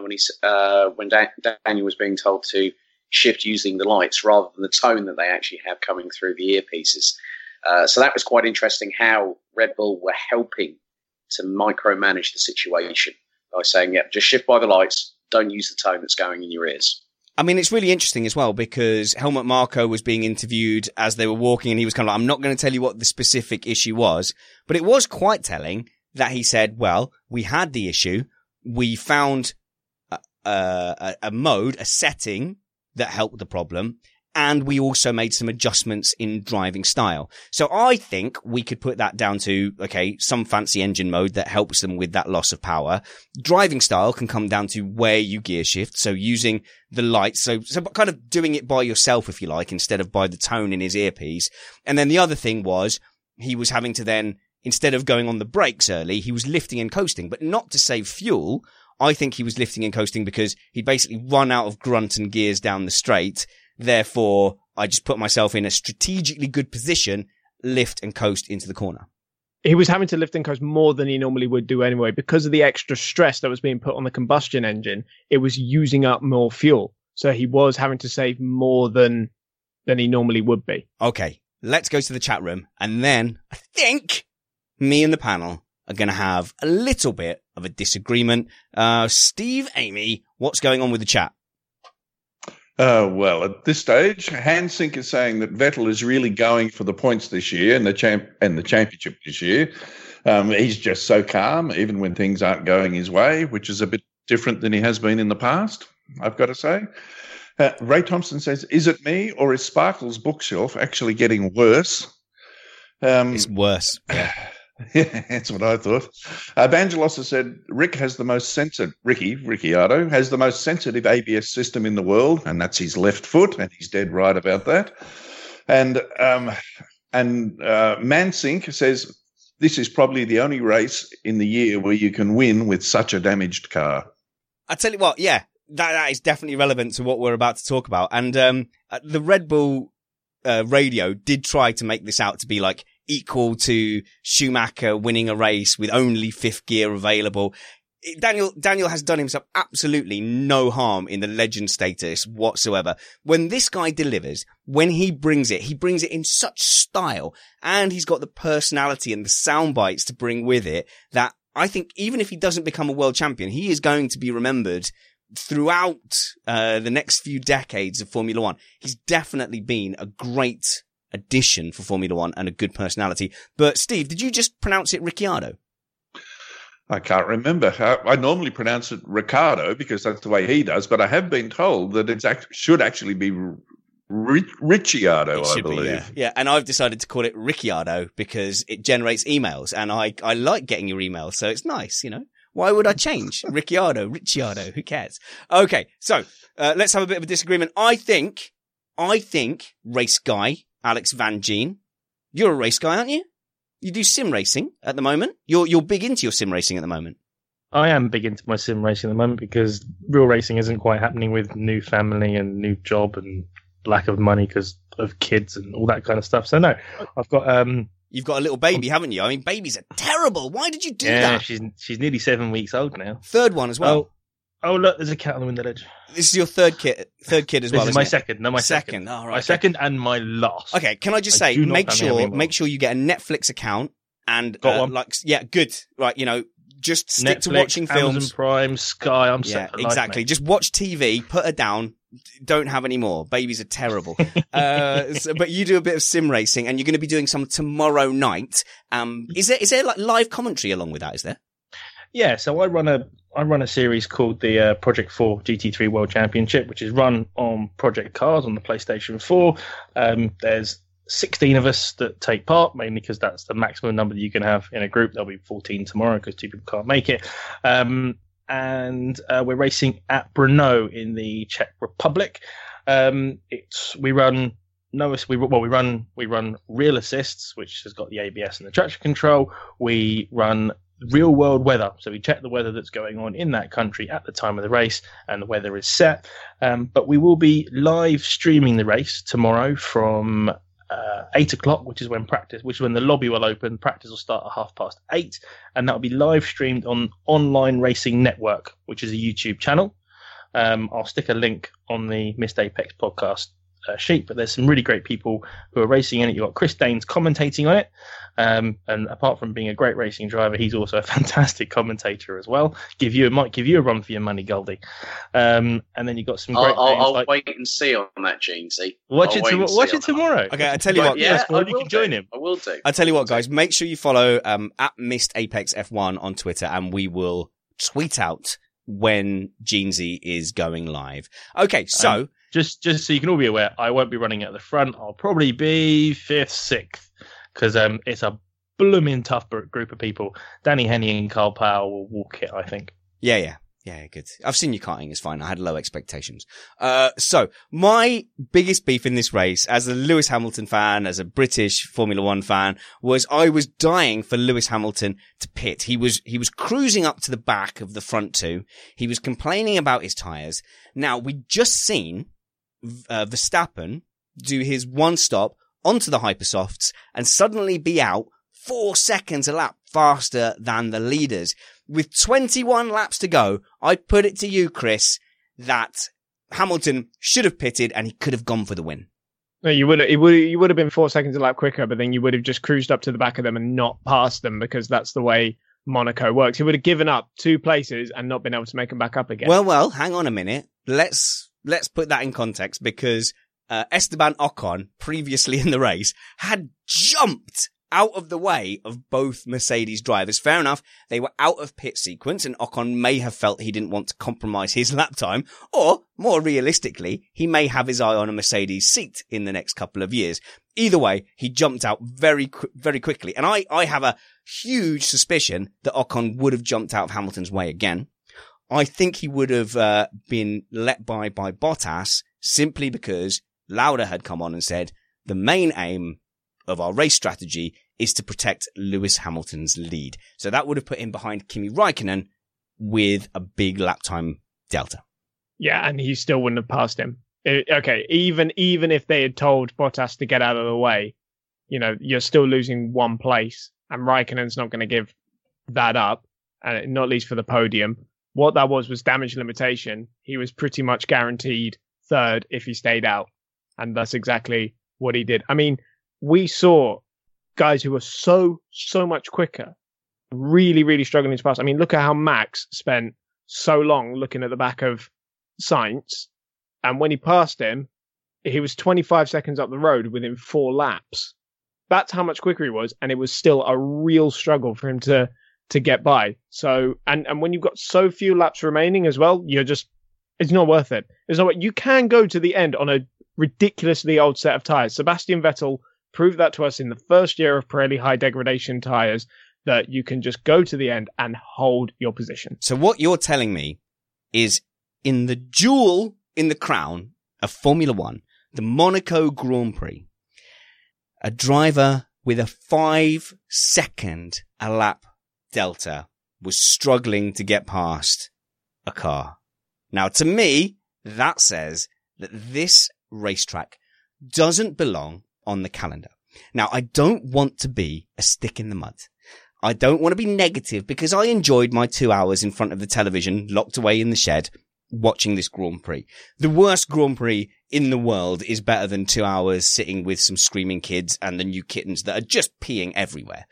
when Daniel was being told to shift using the lights rather than the tone that they actually have coming through the earpieces. So that was quite interesting how Red Bull were helping to micromanage the situation by saying, just shift by the lights, don't use the tone that's going in your ears. I mean, it's really interesting as well because Helmut Marko was being interviewed as they were walking and he was kind of like, I'm not going to tell you what the specific issue was, but it was quite telling that he said, well, we had the issue. We found a mode, a setting that helped the problem. And we also made some adjustments in driving style. So I think we could put that down to, some fancy engine mode that helps them with that loss of power. Driving style can come down to where you gear shift. So using the lights. So kind of doing it by yourself, if you like, instead of by the tone in his earpiece. And then the other thing was he was having to then, instead of going on the brakes early, he was lifting and coasting, but not to save fuel. I think he was lifting and coasting because he'd basically run out of grunt and gears down the straight. Therefore, I just put myself in a strategically good position, lift and coast into the corner. He was having to lift and coast more than he normally would do anyway. Because of the extra stress that was being put on the combustion engine, it was using up more fuel. So he was having to save more than he normally would be. Okay, let's go to the chat room. And then I think me and the panel are going to have a little bit of a disagreement. Steve, Amy, what's going on with the chat? Well, at this stage, Hansink is saying that Vettel is really going for the points this year and the championship this year. He's just so calm, even when things aren't going his way, which is a bit different than he has been in the past, I've got to say. Ray Thompson says, is it me or is Sparkle's bookshelf actually getting worse? It's worse. Yeah. Yeah, that's what I thought. Evangelos has said Ricciardo has the most sensitive ABS system in the world, and that's his left foot, and he's dead right about that. And Mansink says this is probably the only race in the year where you can win with such a damaged car. I tell you what, yeah, that is definitely relevant to what we're about to talk about. And the Red Bull radio did try to make this out to be like equal to Schumacher winning a race with only fifth gear available. Daniel has done himself absolutely no harm in the legend status whatsoever. When this guy delivers, when he brings it in such style, and he's got the personality and the sound bites to bring with it that I think even if he doesn't become a world champion, he is going to be remembered throughout the next few decades of Formula One. He's definitely been a great addition for Formula One and a good personality. But Steve, did you just pronounce it Ricciardo? I can't remember. I normally pronounce it Ricardo because that's the way he does, but I have been told that it should actually be Ricciardo, I believe. Yeah, and I've decided to call it Ricciardo because it generates emails, and I like getting your emails, so it's nice, you know. Why would I change? Ricciardo, who cares? Okay, so let's have a bit of a disagreement. I think race guy, Alex Van Gien, you're a race guy, aren't you? You do sim racing at the moment. You're big into your sim racing at the moment. I am big into my sim racing at the moment because real racing isn't quite happening with new family and new job and lack of money because of kids and all that kind of stuff. So no, I've got You've got a little baby, haven't you? I mean, babies are terrible. Why did you do that? Yeah, she's nearly 7 weeks old now. Third one as well. Oh, look, there's a cat on the window ledge. This is your third kid as well. This is my second. No, my second. Oh, right. My second and my last. Okay, can I just say, make sure you get a Netflix account and got one. Good. Right, you know, just stick Netflix, to watching films. Amazon Prime, Sky. I'm set for life, exactly. mate. Just watch TV, put her down. Don't have any more. Babies are terrible. But you do a bit of sim racing, and you're going to be doing some tomorrow night. Is there like live commentary along with that? Is there? Yeah, so I run a series called the Project 4 GT3 World Championship, which is run on Project Cars on the PlayStation 4. There's 16 of us that take part, mainly because that's the maximum number that you can have in a group. There'll be 14 tomorrow because 2 people can't make it. And we're racing at Brno in the Czech Republic. We run real assists, which has got the ABS and the traction control. We run real world weather, so we check the weather that's going on in that country at the time of the race, and the weather is set. But we will be live streaming the race tomorrow from 8 o'clock, which is when the lobby will open. Practice will start at 8:30, and that will be live streamed on Online Racing Network, which is a YouTube channel. I'll stick a link on the Missed Apex podcast sheet, but there's some really great people who are racing in it. You've got Chris Daines commentating on it, and apart from being a great racing driver, he's also a fantastic commentator as well. Might give you a run for your money, Goldie. And then you've got some great I'll wait and see on that, Jeansy. Watch it tomorrow. Okay, I tell you what. Yeah, you can join him. I will do. I tell you what, guys. Make sure you follow at Missed Apex F1 on Twitter, and we will tweet out when Jeansy is going live. Okay, so. Just so you can all be aware, I won't be running at the front. I'll probably be 5th, 6th, because it's a blooming tough group of people. Danny Henny and Carl Powell will walk it, I think. Yeah, good. I've seen you karting, it's fine. I had low expectations. So my biggest beef in this race, as a Lewis Hamilton fan, as a British Formula One fan, was I was dying for Lewis Hamilton to pit. He was cruising up to the back of the front two. He was complaining about his tyres. Now, we'd just seen Verstappen do his one stop onto the hypersofts and suddenly be out 4 seconds a lap faster than the leaders. With 21 laps to go, I put it to you, Chris, that Hamilton should have pitted and he could have gone for the win. No, you would have been 4 seconds a lap quicker, but then you would have just cruised up to the back of them and not passed them, because that's the way Monaco works. He would have given up 2 places and not been able to make them back up again. Well, hang on a minute. Let's put that in context, because Esteban Ocon, previously in the race, had jumped out of the way of both Mercedes drivers. Fair enough, they were out of pit sequence, and Ocon may have felt he didn't want to compromise his lap time, or, more realistically, he may have his eye on a Mercedes seat in the next couple of years. Either way, he jumped out very quickly, and I have a huge suspicion that Ocon would have jumped out of Hamilton's way again. I think he would have been let by Bottas simply because Lauda had come on and said the main aim of our race strategy is to protect Lewis Hamilton's lead. So that would have put him behind Kimi Räikkönen with a big lap time delta. Yeah, and he still wouldn't have passed him. Okay, even if they had told Bottas to get out of the way, you're still losing one place, and Raikkonen's not going to give that up, and not least for the podium. What that was damage limitation. He was pretty much guaranteed third if he stayed out, and that's exactly what he did. I mean, we saw guys who were so much quicker really, really struggling to pass. I mean, look at how Max spent so long looking at the back of Sainz, and when he passed him, he was 25 seconds up the road within 4 laps. That's how much quicker he was, and it was still a real struggle for him to get by. So, and when you've got so few laps remaining as well, it's not worth it. It's not. You can go to the end on a ridiculously old set of tyres. Sebastian Vettel proved that to us in the first year of Pirelli high degradation tyres, that you can just go to the end and hold your position. So what you're telling me is, in the jewel in the crown of Formula One, the Monaco Grand Prix, a driver with a 5-second a lap delta was struggling to get past a car. Now, to me, that says that this racetrack doesn't belong on the calendar. Now, I don't want to be a stick in the mud. I don't want to be negative, because I enjoyed my 2 hours in front of the television, locked away in the shed, watching this Grand Prix. The worst Grand Prix in the world is better than 2 hours sitting with some screaming kids and the new kittens that are just peeing everywhere.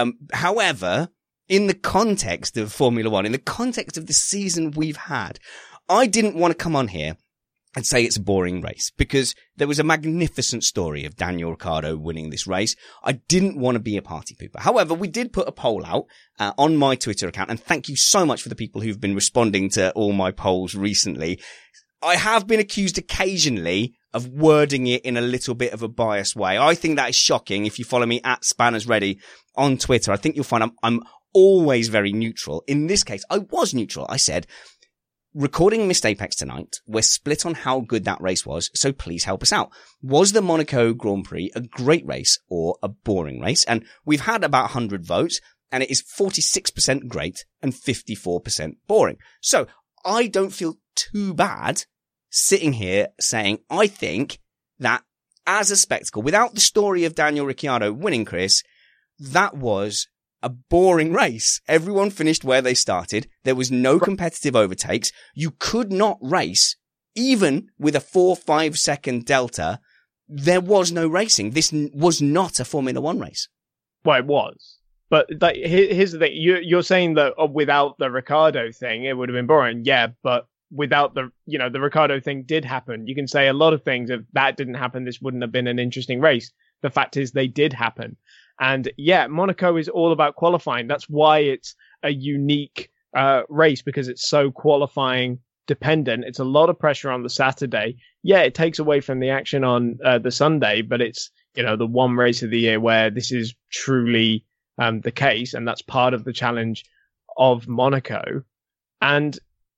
However, in the context of Formula One, in the context of the season we've had, I didn't want to come on here and say it's a boring race, because there was a magnificent story of Daniel Ricciardo winning this race. I didn't want to be a party pooper. However, we did put a poll out on my Twitter account, and thank you so much for the people who've been responding to all my polls recently. I have been accused occasionally of wording it in a little bit of a biased way. I think that is shocking. If you follow me at SpannersReady on Twitter, I think you'll find I'm always very neutral. In this case, I was neutral. I said, recording Missed Apex tonight, we're split on how good that race was, so please help us out. Was the Monaco Grand Prix a great race or a boring race? And we've had about 100 votes, and it is 46% great and 54% boring. So I don't feel too bad sitting here saying I think that as a spectacle, without the story of Daniel Ricciardo winning, Chris, that was a boring race. Everyone finished where they started. There was no competitive overtakes. You could not race, even with a 4-5 second delta. There was no racing. This was not a Formula One race. Well, it was. But here's the thing. You're saying that without the Ricciardo thing, it would have been boring. Yeah, but without the Ricciardo thing did happen. You can say a lot of things. If that didn't happen, this wouldn't have been an interesting race. The fact is they did happen. And yeah, Monaco is all about qualifying. That's why it's a unique race, because it's so qualifying dependent. It's a lot of pressure on the Saturday. Yeah, it takes away from the action on the Sunday, but it's, the one race of the year where this is truly the case. And that's part of the challenge of Monaco. And,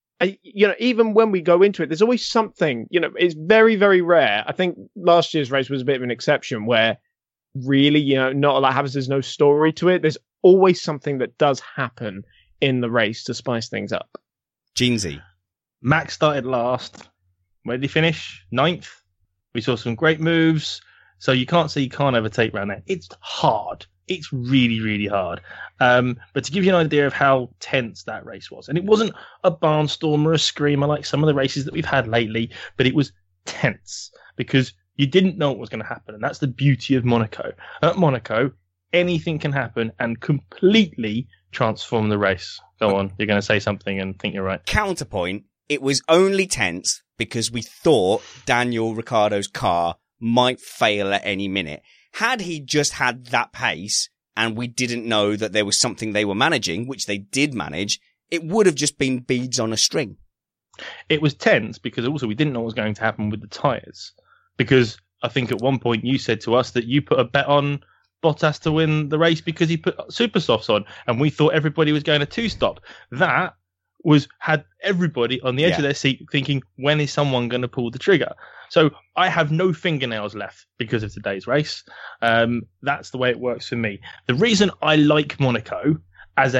even when we go into it, there's always something, it's very, very rare. I think last year's race was a bit of an exception where really, not a lot happens. There's no story to it. There's always something that does happen in the race to spice things up. Jeansy. Max started last. Where did he finish? 9th. We saw some great moves. So you can't say you can't overtake around there. It's hard. It's really, really hard. But to give you an idea of how tense that race was, and it wasn't a barnstorm or a screamer like some of the races that we've had lately, but it was tense because you didn't know what was going to happen. And that's the beauty of Monaco. At Monaco, anything can happen and completely transform the race. Go on. You're going to say something and think you're right. Counterpoint. It was only tense because we thought Daniel Ricciardo's car might fail at any minute. Had he just had that pace and we didn't know that there was something they were managing, which they did manage, it would have just been beads on a string. It was tense because also we didn't know what was going to happen with the tyres. Because I think at one point you said to us that you put a bet on Bottas to win the race because he put super softs on, and we thought everybody was going to two-stop. That had everybody on the edge of their seat thinking, when is someone going to pull the trigger? So I have no fingernails left because of today's race. That's the way it works for me. The reason I like Monaco as a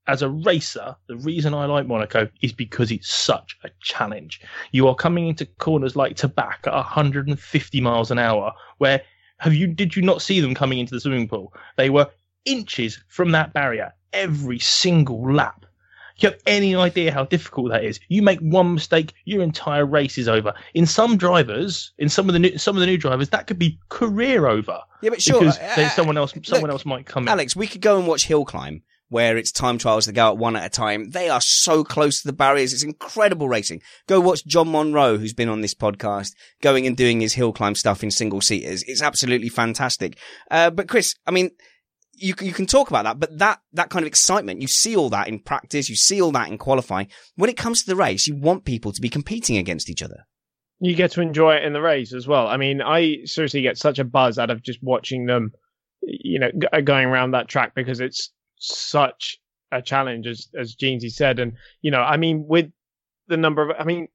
as a racer, the reason I like Monaco is because it's such a challenge. You are coming into corners like Tabac at 150 miles an hour, where did you not see them coming into the swimming pool? They were inches from that barrier every single lap. You have any idea how difficult that is? You make one mistake, your entire race is over. In some of the new drivers, that could be career over. Yeah, but sure, because then someone else might come in. Alex, we could go and watch Hill Climb, where it's time trials that go at one at a time. They are so close to the barriers. It's incredible racing. Go watch John Monroe, who's been on this podcast, going and doing his Hill Climb stuff in single seaters. It's absolutely fantastic. But Chris, I mean, you can talk about that, but that kind of excitement, you see all that in practice, you see all that in qualifying. When it comes to the race, you want people to be competing against each other. You get to enjoy it in the race as well. I mean, I seriously get such a buzz out of just watching them, going around that track, because it's such a challenge, as Jeansy said. And, I mean, with the number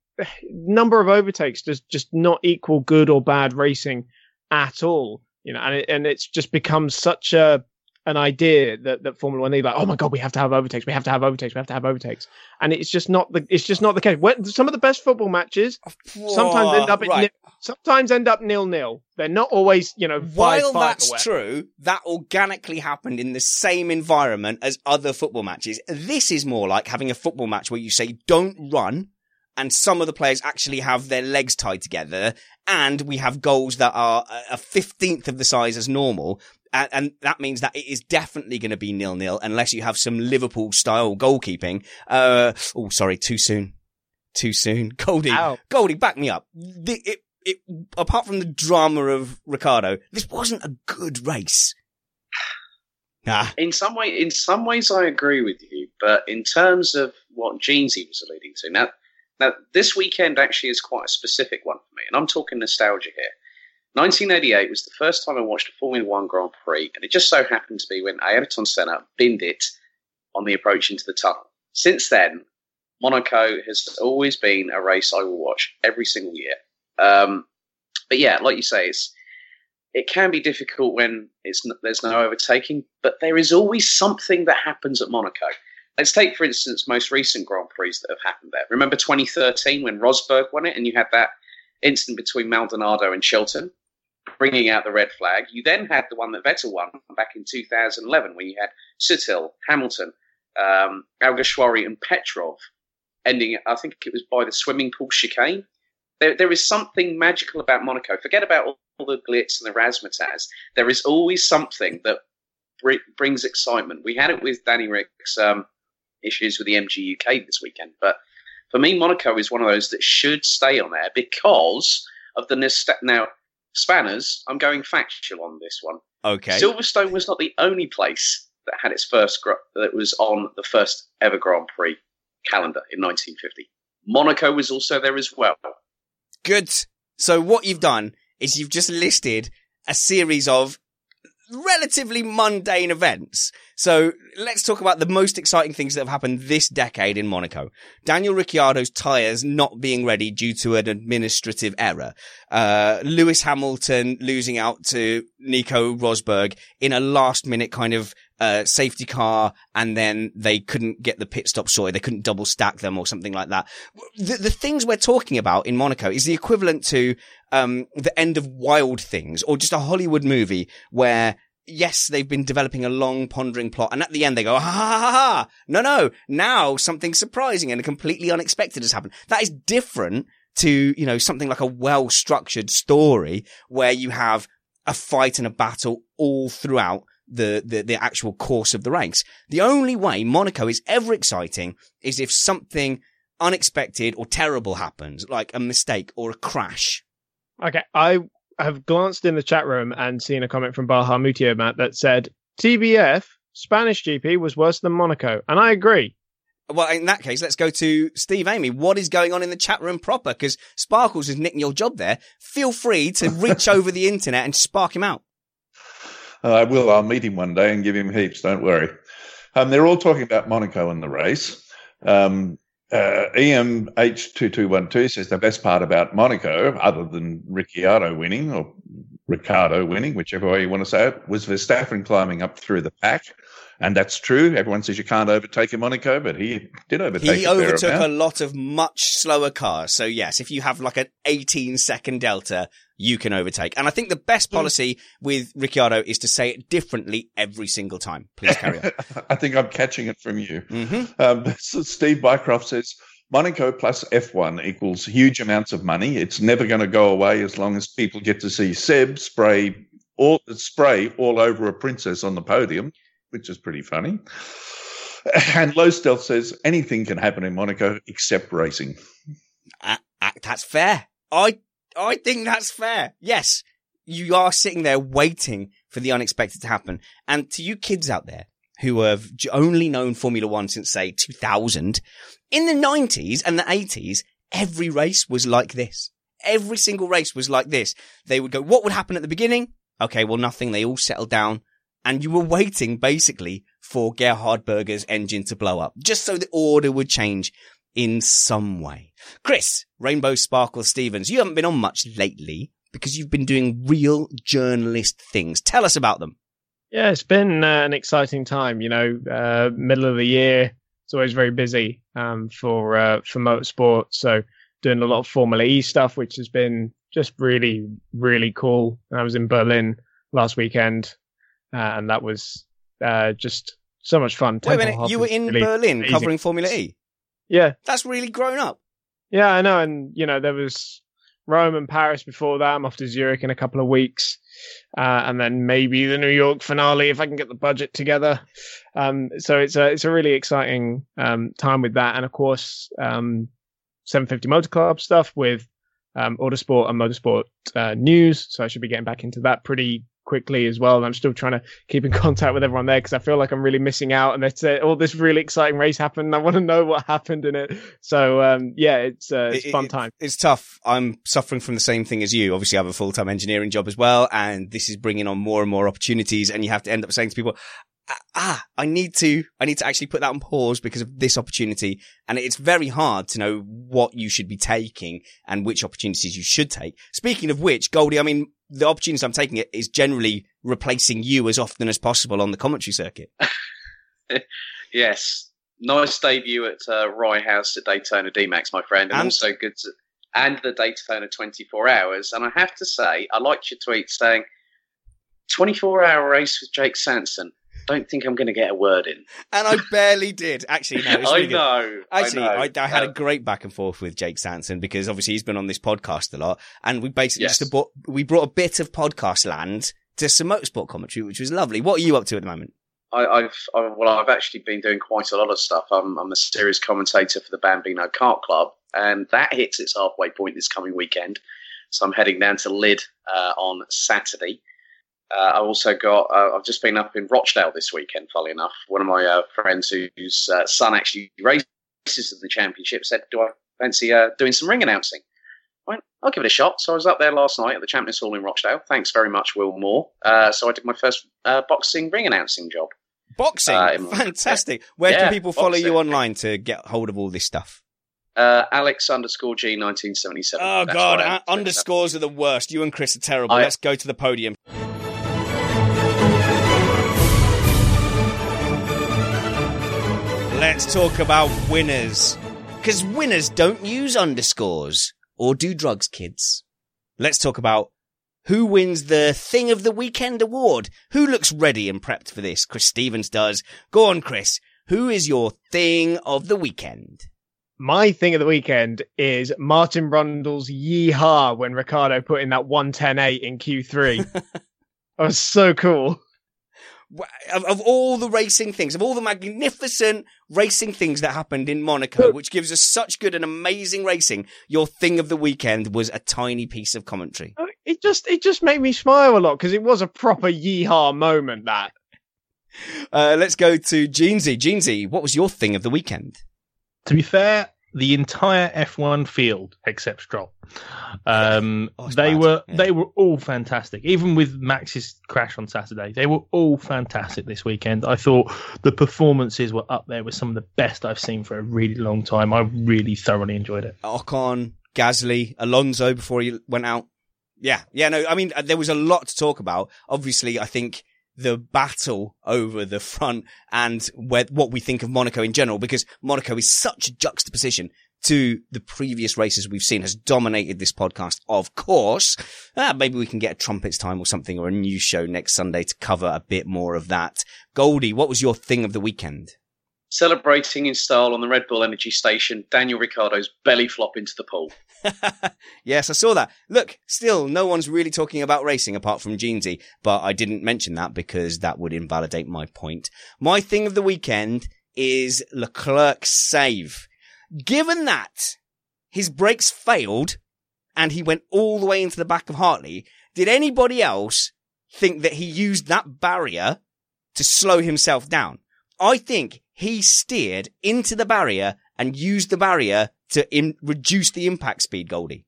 of overtakes does just not equal good or bad racing at all. And it's just become such an idea that Formula One, they're like, oh my God, we have to have overtakes. We have to have overtakes. And it's just not the case. Some of the best football matches sometimes end up sometimes end up 0-0. They're not always, While that's true, that organically happened in the same environment as other football matches. This is more like having a football match where you say, don't run, and some of the players actually have their legs tied together, and we have goals that are a 15th of the size as normal. And that means that it is definitely going to be 0-0 unless you have some Liverpool-style goalkeeping. Sorry, too soon. Goldie, back me up. Apart from the drama of Ricciardo, this wasn't a good race. In some ways, I agree with you. But in terms of what Jeansy was alluding to, now this weekend actually is quite a specific one for me, and I'm talking nostalgia here. 1988 was the first time I watched a Formula One Grand Prix, and it just so happened to be when Ayrton Senna binned it on the approach into the tunnel. Since then, Monaco has always been a race I will watch every single year. But yeah, like you say, it can be difficult when there's no overtaking, but there is always something that happens at Monaco. Let's take, for instance, most recent Grand Prix that have happened there. Remember 2013 when Rosberg won it, and you had that incident between Maldonado and Chilton, bringing out the red flag. You then had the one that Vettel won back in 2011, when you had Sutil, Hamilton, Alguersuari and Petrov ending, I think it was by the swimming pool chicane. There is something magical about Monaco. Forget about all the glitz and the razzmatazz. There is always something that brings excitement. We had it with Danny Rick's issues with the MG UK this weekend, but for me, Monaco is one of those that should stay on there because of the now, Spanners, I'm going factual on this one. Okay. Silverstone was not the only place that had its that was on the first ever Grand Prix calendar in 1950. Monaco was also there as well. Good. So what you've done is you've just listed a series of relatively mundane events. So let's talk about the most exciting things that have happened this decade in Monaco. Daniel Ricciardo's tyres not being ready due to an administrative error. Lewis Hamilton losing out to Nico Rosberg in a last minute kind of safety car, and then they couldn't get the pit stop sorted. They couldn't double stack them or something like that. The things we're talking about in Monaco is the equivalent to the end of Wild Things, or just a Hollywood movie where, yes, they've been developing a long pondering plot, and at the end they go, ha ha ha ha, no, now something surprising and completely unexpected has happened. That is different to, something like a well-structured story where you have a fight and a battle all throughout the actual course of the race. The only way Monaco is ever exciting is if something unexpected or terrible happens, like a mistake or a crash. Okay, I have glanced in the chat room and seen a comment from Baha Mutio, Matt, that said, TBF, Spanish GP was worse than Monaco. And I agree. Well, in that case, let's go to Steve Amy. What is going on in the chat room proper? Because Sparkles is nicking your job there. Feel free to reach over the internet and spark him out. I will. I'll meet him one day and give him heaps. Don't worry. They're all talking about Monaco in the race. EMH2212 says the best part about Monaco, other than Ricciardo winning, or Ricardo winning, whichever way you want to say it, was Verstappen climbing up through the pack And that's true. Everyone says you can't overtake in Monaco, but he did overtake. He overtook a lot of much slower cars. So yes, if you have like an 18-second delta, you can overtake. And I think the best policy with Ricciardo is to say it differently every single time. Please carry on. I think I'm catching it from you. Mm-hmm. So Steve Bycroft says, Monaco plus F1 equals huge amounts of money. It's never going to go away as long as people get to see Seb spray all over a princess on the podium, which is pretty funny. And Low Stealth says anything can happen in Monaco except racing. That's fair. I think that's fair. Yes, you are sitting there waiting for the unexpected to happen. And to you kids out there who have only known Formula One since, say, 2000, in the 90s and the 80s, every race was like this. Every single race was like this. They would go, what would happen at the beginning? Okay, well, nothing. They all settled down. And you were waiting, basically, for Gerhard Berger's engine to blow up, just so the order would change in some way. Chris, Rainbow Sparkle Stevens, you haven't been on much lately because you've been doing real journalist things. Tell us about them. Yeah, it's been an exciting time. Middle of the year, it's always very busy for motorsport. So doing a lot of Formula E stuff, which has been just really, really cool. I was in Berlin last weekend, and that was just so much fun. Wait a minute, you were in really Berlin amazing. Covering Formula E? Yeah. That's really grown up. Yeah, I know. And, there was Rome and Paris before that. I'm off to Zurich in a couple of weeks. And then maybe the New York finale if I can get the budget together. So it's a really exciting time with that. And of course, 750 Motor Club stuff with Autosport and Motorsport news. So I should be getting back into that pretty quickly as well. And I'm still trying to keep in contact with everyone there because I feel like I'm really missing out. And that's all this really exciting race happened. And I want to know what happened in it. So it's a fun time. It's tough. I'm suffering from the same thing as you. Obviously, I have a full-time engineering job as well, and this is bringing on more and more opportunities. And you have to end up saying to people, I need to actually put that on pause because of this opportunity. And it's very hard to know what you should be taking and which opportunities you should take. Speaking of which, Goldie, I mean, the opportunities I'm taking is generally replacing you as often as possible on the commentary circuit. Yes. Nice debut at Rye House at Daytona D-Max, my friend. And also good and the Daytona 24 Hours. And I have to say, I liked your tweet saying, 24-hour race with Jake Sanson. Don't think I'm going to get a word in. And I barely did. Actually, no. It was really good. I I had a great back and forth with Jake Sanson because obviously he's been on this podcast a lot. And we basically we brought a bit of podcast land to some motorsport commentary, which was lovely. What are you up to at the moment? I've actually been doing quite a lot of stuff. I'm the series commentator for the Bambino Kart Club, and that hits its halfway point this coming weekend. So I'm heading down to Lydd on Saturday. I've also got, I've just been up in Rochdale this weekend, funnily enough. One of my friends whose son actually races in the championship said, do I fancy doing some ring announcing? I went, I'll give it a shot. So I was up there last night at the Champions Hall in Rochdale. Thanks very much, Will Moore. So I did my first boxing ring announcing job. Boxing? Fantastic. Where can people follow you online to get hold of all this stuff? Alex_G1977. Oh, God. Underscores are the worst. You and Chris are terrible. Let's go to the podium. Let's talk about winners. Because winners don't use underscores. Or do drugs, kids. Let's talk about who wins the Thing of the Weekend award. Who looks ready and prepped for this? Chris Stevens does. Go on, Chris. Who is your Thing of the Weekend? My Thing of the Weekend is Martin Brundle's yeehaw when Ricciardo put in that 1:10.8 in Q3. That was so cool. Of all the racing things, of all the magnificent racing things that happened in Monaco, which gives us such good and amazing racing, your Thing of the Weekend was a tiny piece of commentary. It just made me smile a lot because it was a proper yeehaw moment, that. Let's go to Jeansy. Jeansy, what was your Thing of the Weekend? To be fair, the entire F1 field except Stroll. They were all fantastic. Even with Max's crash on Saturday, they were all fantastic this weekend. I thought the performances were up there with some of the best I've seen for a really long time. I really thoroughly enjoyed it. Ocon, Gasly, Alonso before he went out. Yeah, no, I mean, there was a lot to talk about. Obviously, I think the battle over the front and what we think of Monaco in general, because Monaco is such a juxtaposition to the previous races we've seen, has dominated this podcast, of course. Maybe we can get a Trumpets Time or something, or a news show next Sunday to cover a bit more of that. Goldie, what was your thing of the weekend? Celebrating in style on the Red Bull Energy Station, Daniel Ricciardo's belly flop into the pool. Yes, I saw that. Look, still, no one's really talking about racing apart from Jeansy, but I didn't mention that because that would invalidate my point. My thing of the weekend is Leclerc's save. Given that his brakes failed and he went all the way into the back of Hartley, did anybody else think that he used that barrier to slow himself down? I think he steered into the barrier and used the barrier to reduce the impact speed, Goldie.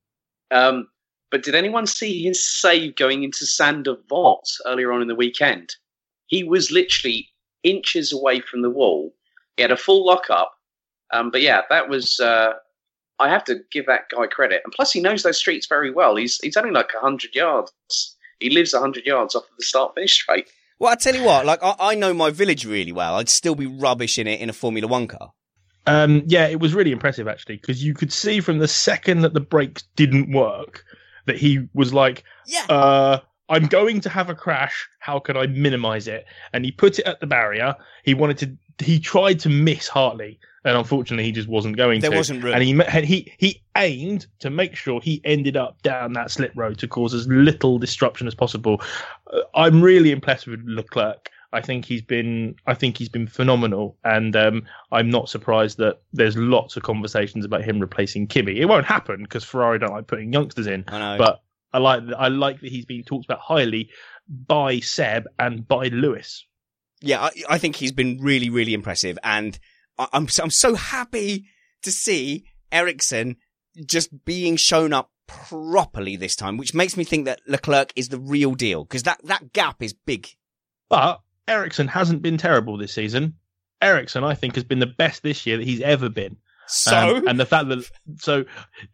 But did anyone see his save going into Sander Vort earlier on in the weekend? He was literally inches away from the wall. He had a full lockup. But yeah, that was, I have to give that guy credit. And plus he knows those streets very well. He's only like 100 yards. He lives 100 yards off of the start-finish straight. Well, I tell you what, like I know my village really well. I'd still be rubbish in it in a Formula One car. Yeah, it was really impressive actually, because you could see from the second that the brakes didn't work that he was like, I'm going to have a crash. How can I minimize it? And he put it at the barrier. He tried to miss Hartley, and unfortunately he just wasn't going to. There wasn't room. And he aimed to make sure he ended up down that slip road to cause as little disruption as possible. I'm really impressed with Leclerc. I think he's been phenomenal, and I'm not surprised that there's lots of conversations about him replacing Kimi. It won't happen because Ferrari don't like putting youngsters in. I know. But I like that he's being talked about highly by Seb and by Lewis. Yeah, I think he's been really, really impressive, and I'm so happy to see Ericsson just being shown up properly this time, which makes me think that Leclerc is the real deal, because that gap is big. But Ericsson hasn't been terrible this season. Ericsson, I think, has been the best this year that he's ever been. And the fact that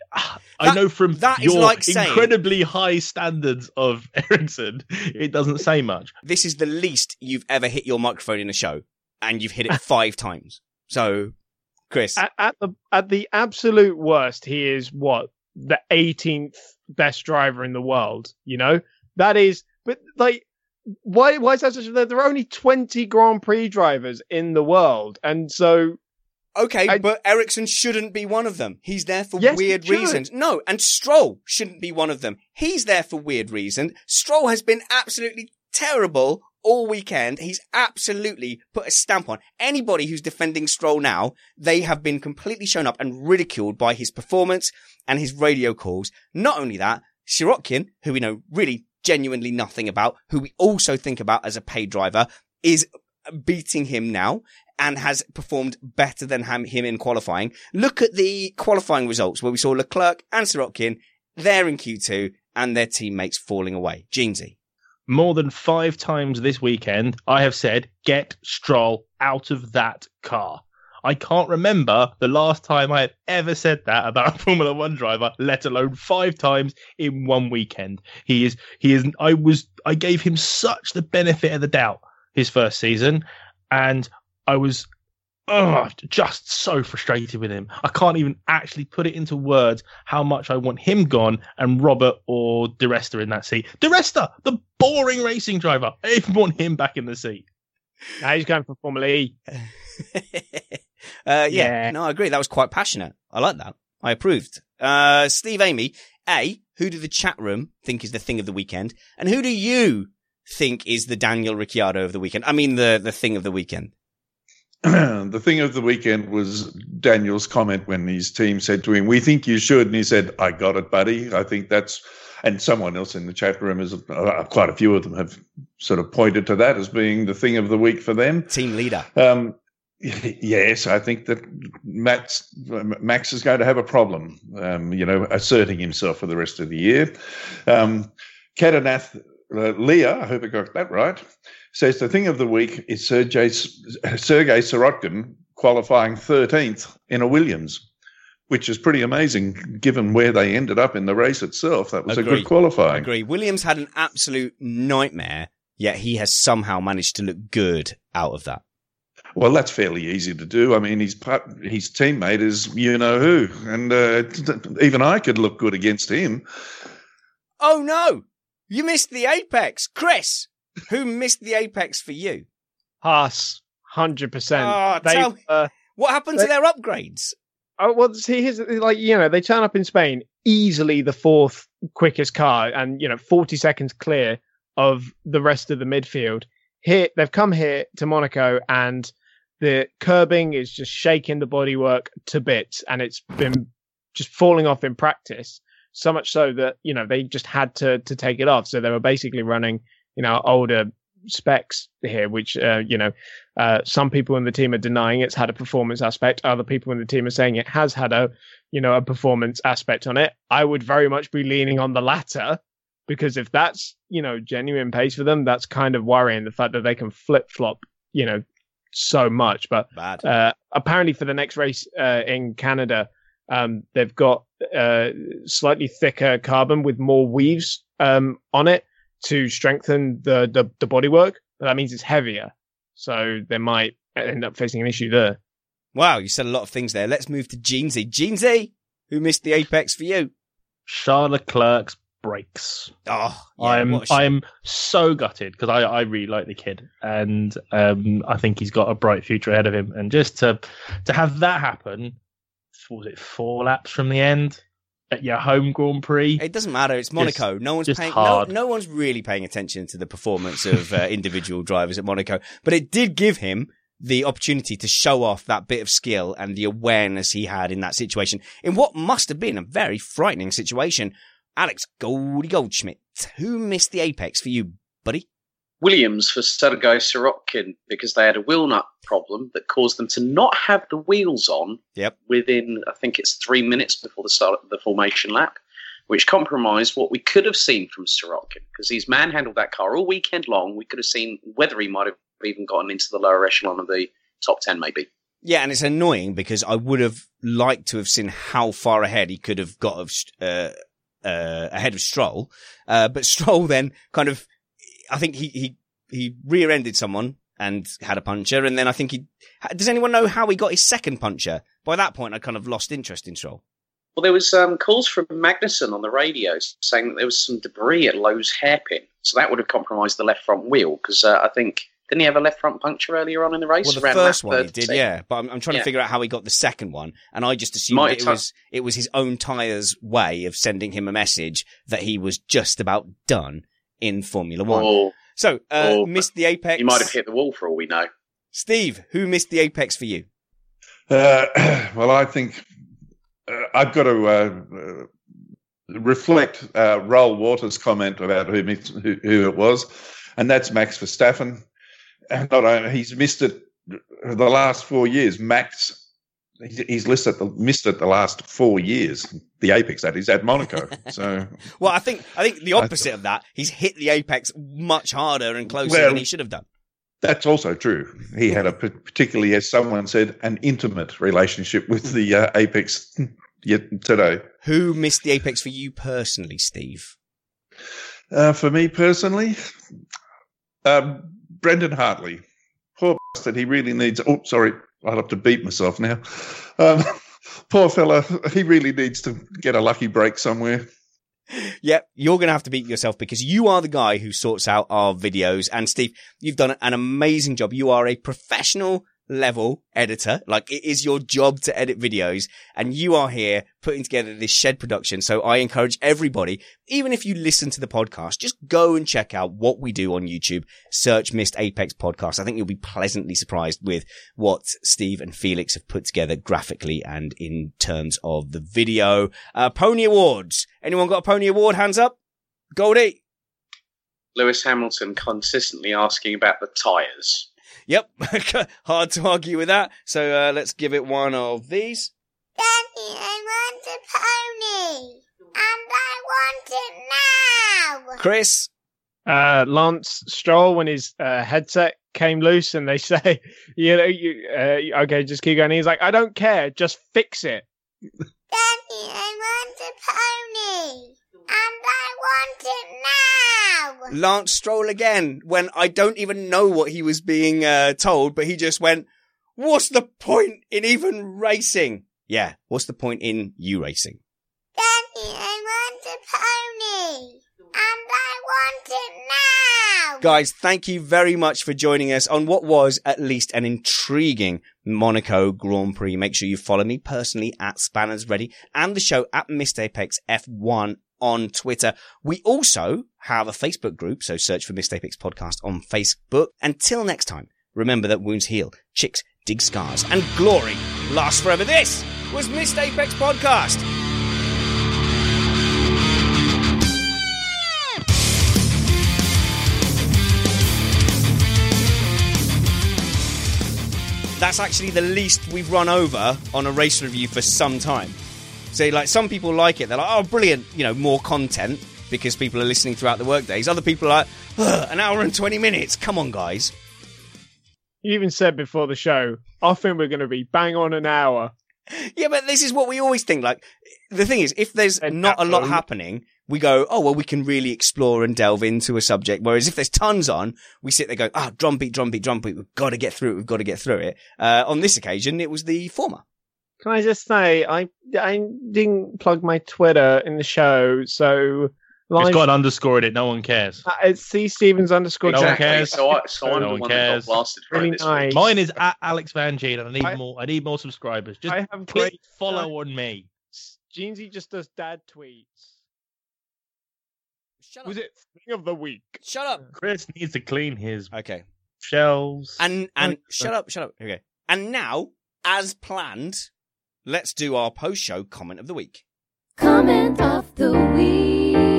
I know from your like incredibly high standards of Ericsson, it doesn't say much. This is the least you've ever hit your microphone in a show, and you've hit it 5 times. So, Chris, at the absolute worst, he is the 18th best driver in the world. You know, that is, but like, why is that such? There are only 20 Grand Prix drivers in the world, and so. Okay, but Ericsson shouldn't be one of them. He's there for weird reasons. No, and Stroll shouldn't be one of them. He's there for weird reasons. Stroll has been absolutely terrible all weekend. He's absolutely put a stamp on anybody who's defending Stroll now. They have been completely shown up and ridiculed by his performance and his radio calls. Not only that, Sirotkin, who we know really genuinely nothing about, who we also think about as a paid driver, is beating him now and has performed better than him in qualifying. Look at the qualifying results where we saw Leclerc and Sirotkin there in Q2 and their teammates falling away. Jeansy. More than 5 times this weekend, I have said, get Stroll out of that car. I can't remember the last time I have ever said that about a Formula One driver, let alone 5 times in one weekend. He is. I gave him such the benefit of the doubt his first season, and I was just so frustrated with him. I can't even actually put it into words how much I want him gone and Robert or Di Resta in that seat. Di Resta, the boring racing driver. I even want him back in the seat. Now he's going for Formula E. Yeah, no, I agree. That was quite passionate. I like that. I approved. Steve Amy, who do the chat room think is the thing of the weekend? And who do you think is the Daniel Ricciardo of the weekend? I mean, the thing of the weekend. The thing of the weekend was Daniel's comment when his team said to him, "We think you should." And he said, "I got it, buddy." I think that's, and someone else in the chat room, quite a few of them have sort of pointed to that as being the thing of the week for them. Team leader. Yes, I think that Max is going to have a problem, asserting himself for the rest of the year. Kadanath Leah, I hope I got that right, says the thing of the week is Sergei Sirotkin qualifying 13th in a Williams, which is pretty amazing given where they ended up in the race itself. That was a good qualifying. I agree. Williams had an absolute nightmare yet he has somehow managed to look good out of that. Well, that's fairly easy to do. I mean, his teammate is you-know-who, and even I could look good against him. Oh, no! You missed the apex! Chris, who missed the apex for you? Haas, 100%. Oh, tell me, what happened to their upgrades? Oh, well, see, here's, like, they turn up in Spain, easily the fourth quickest car, and, 40 seconds clear of the rest of the midfield. Here, they've come here to Monaco, and the curbing is just shaking the bodywork to bits, and it's been just falling off in practice. So much so that, they just had to take it off. So they were basically running, older specs here, which, some people in the team are denying it's had a performance aspect. Other people in the team are saying it has had a performance aspect on it. I would very much be leaning on the latter, because if that's, genuine pace for them, that's kind of worrying, the fact that they can flip-flop, so much. But apparently for the next race in Canada, they've got slightly thicker carbon with more weaves on it to strengthen the bodywork. That means it's heavier. So they might end up facing an issue there. Wow, you said a lot of things there. Let's move to Jeansy. Jeansy, who missed the apex for you? Charles Leclerc's brakes. Oh, yeah, I'm so gutted, because I really like the kid, and I think he's got a bright future ahead of him. And just to have that happen, was it 4 laps from the end at your home Grand Prix? It doesn't matter. It's Monaco. No one's paying. No one's really paying attention to the performance of individual drivers at Monaco. But it did give him the opportunity to show off that bit of skill and the awareness he had in that situation, in what must have been a very frightening situation. Alex Goldschmidt, who missed the apex for you, buddy? Williams for Sergei Sirotkin, because they had a wheel nut problem that caused them to not have the wheels on within, I think it's 3 minutes before the start of the formation lap, which compromised what we could have seen from Sirotkin, because he's manhandled that car all weekend long. We could have seen whether he might have even gotten into the lower echelon of the top 10, maybe. Yeah, and it's annoying, because I would have liked to have seen how far ahead he could have got ahead of Stroll. But Stroll then kind of, I think he rear-ended someone and had a puncture, and then I think does anyone know how he got his second puncture? By that point, I kind of lost interest in Stroll. Well, there was calls from Magnussen on the radios saying that there was some debris at Lowe's hairpin, so that would have compromised the left front wheel, because I think, didn't he have a left front puncture earlier on in the race? Well, the first one he did, yeah, but I'm trying to figure out how he got the second one, and I just assumed it was his own tyres' way of sending him a message that he was just about done in Formula One. So, missed the apex. He might have hit the wall for all we know. Steve, who missed the apex for you? Well, I think I've got to reflect Roll Waters' comment about who it was, and that's Max Verstappen. And not only he's missed it the last 4 years. Max, he's missed it the last 4 years. The apex, that is, at Monaco. So, well, I think the opposite of that. He's hit the apex much harder and closer than he should have done. That's also true. He had particularly, as someone said, an intimate relationship with the apex today. Who missed the apex for you personally, Steve? For me personally, Brendan Hartley. Poor bastard. He really needs. Oh, sorry. I'll have to beat myself now. Poor fella. He really needs to get a lucky break somewhere. Yep, you're going to have to beat yourself, because you are the guy who sorts out our videos. And Steve, you've done an amazing job. You are a professional level editor. Like, it is your job to edit videos, and you are here putting together this shed production. So I encourage everybody, even if you listen to the podcast, just go and check out what we do on YouTube. Search Missed Apex Podcast. I think you'll be pleasantly surprised with what Steve and Felix have put together graphically and in terms of the video. Pony Awards. Anyone got a Pony Award? Hands up. Goldie. Lewis Hamilton consistently asking about the tyres. Yep, hard to argue with that. So let's give it one of these. Daddy, I want a pony, and I want it now. Chris? Lance Stroll, when his headset came loose, and they say, okay, just keep going. He's like, I don't care, just fix it. Daddy, I want a pony, and I want it now. Lance Stroll again, when I don't even know what he was being told, but he just went, what's the point in even racing? Yeah, what's the point in you racing? Daddy, I want a pony. And I want it now. Guys, thank you very much for joining us on what was at least an intriguing Monaco Grand Prix. Make sure you follow me personally at Spanners Ready and the show at Missed Apex F1 on Twitter. We also have a Facebook group, so search for Missed Apex Podcast on Facebook. Until next time, remember that wounds heal, chicks dig scars, and glory lasts forever. This was Missed Apex Podcast. That's actually the least we've run over on a race review for some time. So, like, some people like it. They're like, oh, brilliant, more content because people are listening throughout the workdays. Other people are like, an hour and 20 minutes. Come on, guys. You even said before the show, often we're going to be bang on an hour. Yeah, but this is what we always think. Like, the thing is, if there's not a lot happening, we go, oh, well, we can really explore and delve into a subject. Whereas if there's tons on, we sit there going, drumbeat. We've got to get through it. On this occasion, it was the former. Can I just say, I didn't plug my Twitter in the show, so... It's got an underscore in it, no one cares. It's C. Stevens _. No one cares. So I'm no the one one cares. that got blasted for Really it this nice. week. Mine is at Alex Van Gene, and I need more subscribers. Just I have click great follow on me. Jeansy just does dad tweets. Shut up. Was it thing of the week? Shut up. Chris needs to clean his Okay. shelves. And shut up. Okay. And now, as planned, let's do our post-show comment of the week. Comment of the week.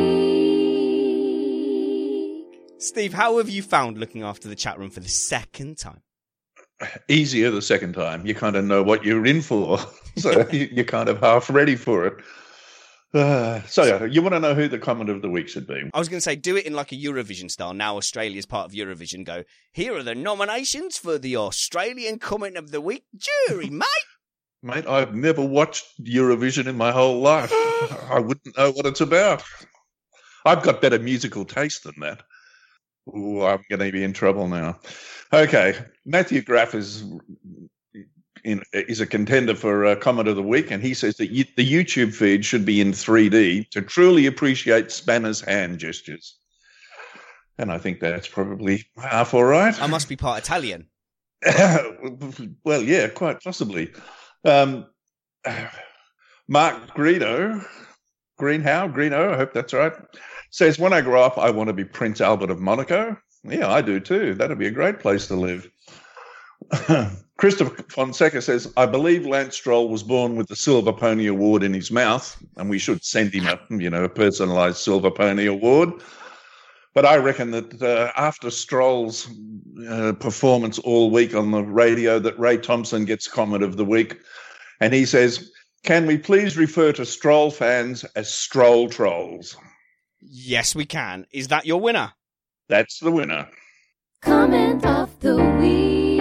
Steve, how have you found looking after the chat room for the second time? Easier the second time. You kind of know what you're in for. So you're kind of half ready for it. So you want to know who the comment of the week should be? I was going to say, do it in like a Eurovision style. Now Australia's part of Eurovision. Go, here are the nominations for the Australian comment of the week. Jury, mate. Mate, I've never watched Eurovision in my whole life. I wouldn't know what it's about. I've got better musical taste than that. Ooh, I'm going to be in trouble now. Okay, Matthew Graff is a contender for comment of the week, and he says that the YouTube feed should be in 3D to truly appreciate Spanner's hand gestures. And I think that's probably half all right. I must be part Italian. Well, yeah, quite possibly. Mark Greeno, I hope that's right, says, when I grow up, I want to be Prince Albert of Monaco. Yeah, I do too. That'd be a great place to live. Christopher Fonseca says, I believe Lance Stroll was born with the Silver Pony Award in his mouth, and we should send him a personalised Silver Pony Award. But I reckon that after Stroll's performance all week on the radio, that Ray Thompson gets comment of the week. And he says, can we please refer to Stroll fans as Stroll trolls? Yes, we can. Is that your winner? That's the winner. Comment of the week.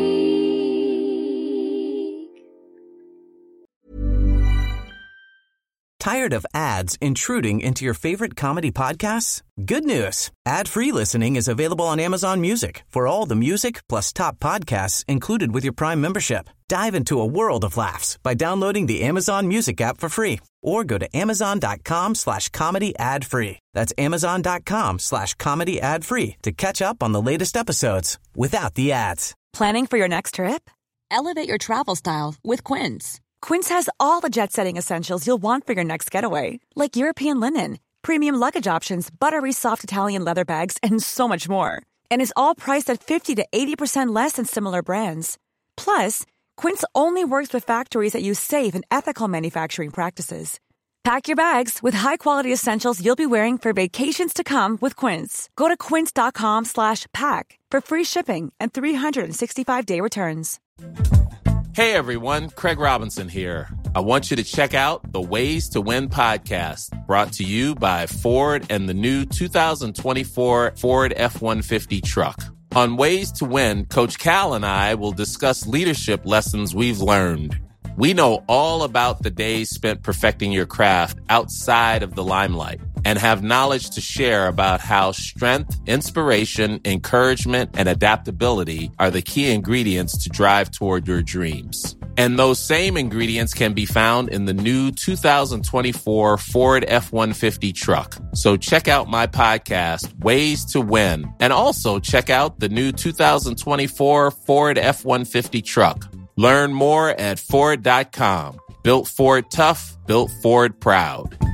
Tired of ads intruding into your favorite comedy podcasts? Good news. Ad-free listening is available on Amazon Music for all the music plus top podcasts included with your Prime membership. Dive into a world of laughs by downloading the Amazon Music app for free or go to amazon.com/comedy ad-free. That's amazon.com/comedy ad-free to catch up on the latest episodes without the ads. Planning for your next trip? Elevate your travel style with Quince. Quince has all the jet-setting essentials you'll want for your next getaway, like European linen, premium luggage options, buttery soft Italian leather bags, and so much more. And is all priced at 50 to 80% less than similar brands. Plus, Quince only works with factories that use safe and ethical manufacturing practices. Pack your bags with high-quality essentials you'll be wearing for vacations to come with Quince. Go to quince.com/pack for free shipping and 365-day returns. Hey everyone, Craig Robinson here. I want you to check out the Ways to Win podcast, brought to you by Ford and the new 2024 Ford F-150 truck. On Ways to Win, Coach Cal and I will discuss leadership lessons we've learned. We know all about the days spent perfecting your craft outside of the limelight. and have knowledge to share about how strength, inspiration, encouragement, and adaptability are the key ingredients to drive toward your dreams. And those same ingredients can be found in the new 2024 Ford F-150 truck. So check out my podcast, Ways to Win, and also check out the new 2024 Ford F-150 truck. Learn more at Ford.com. Built Ford tough, built Ford proud.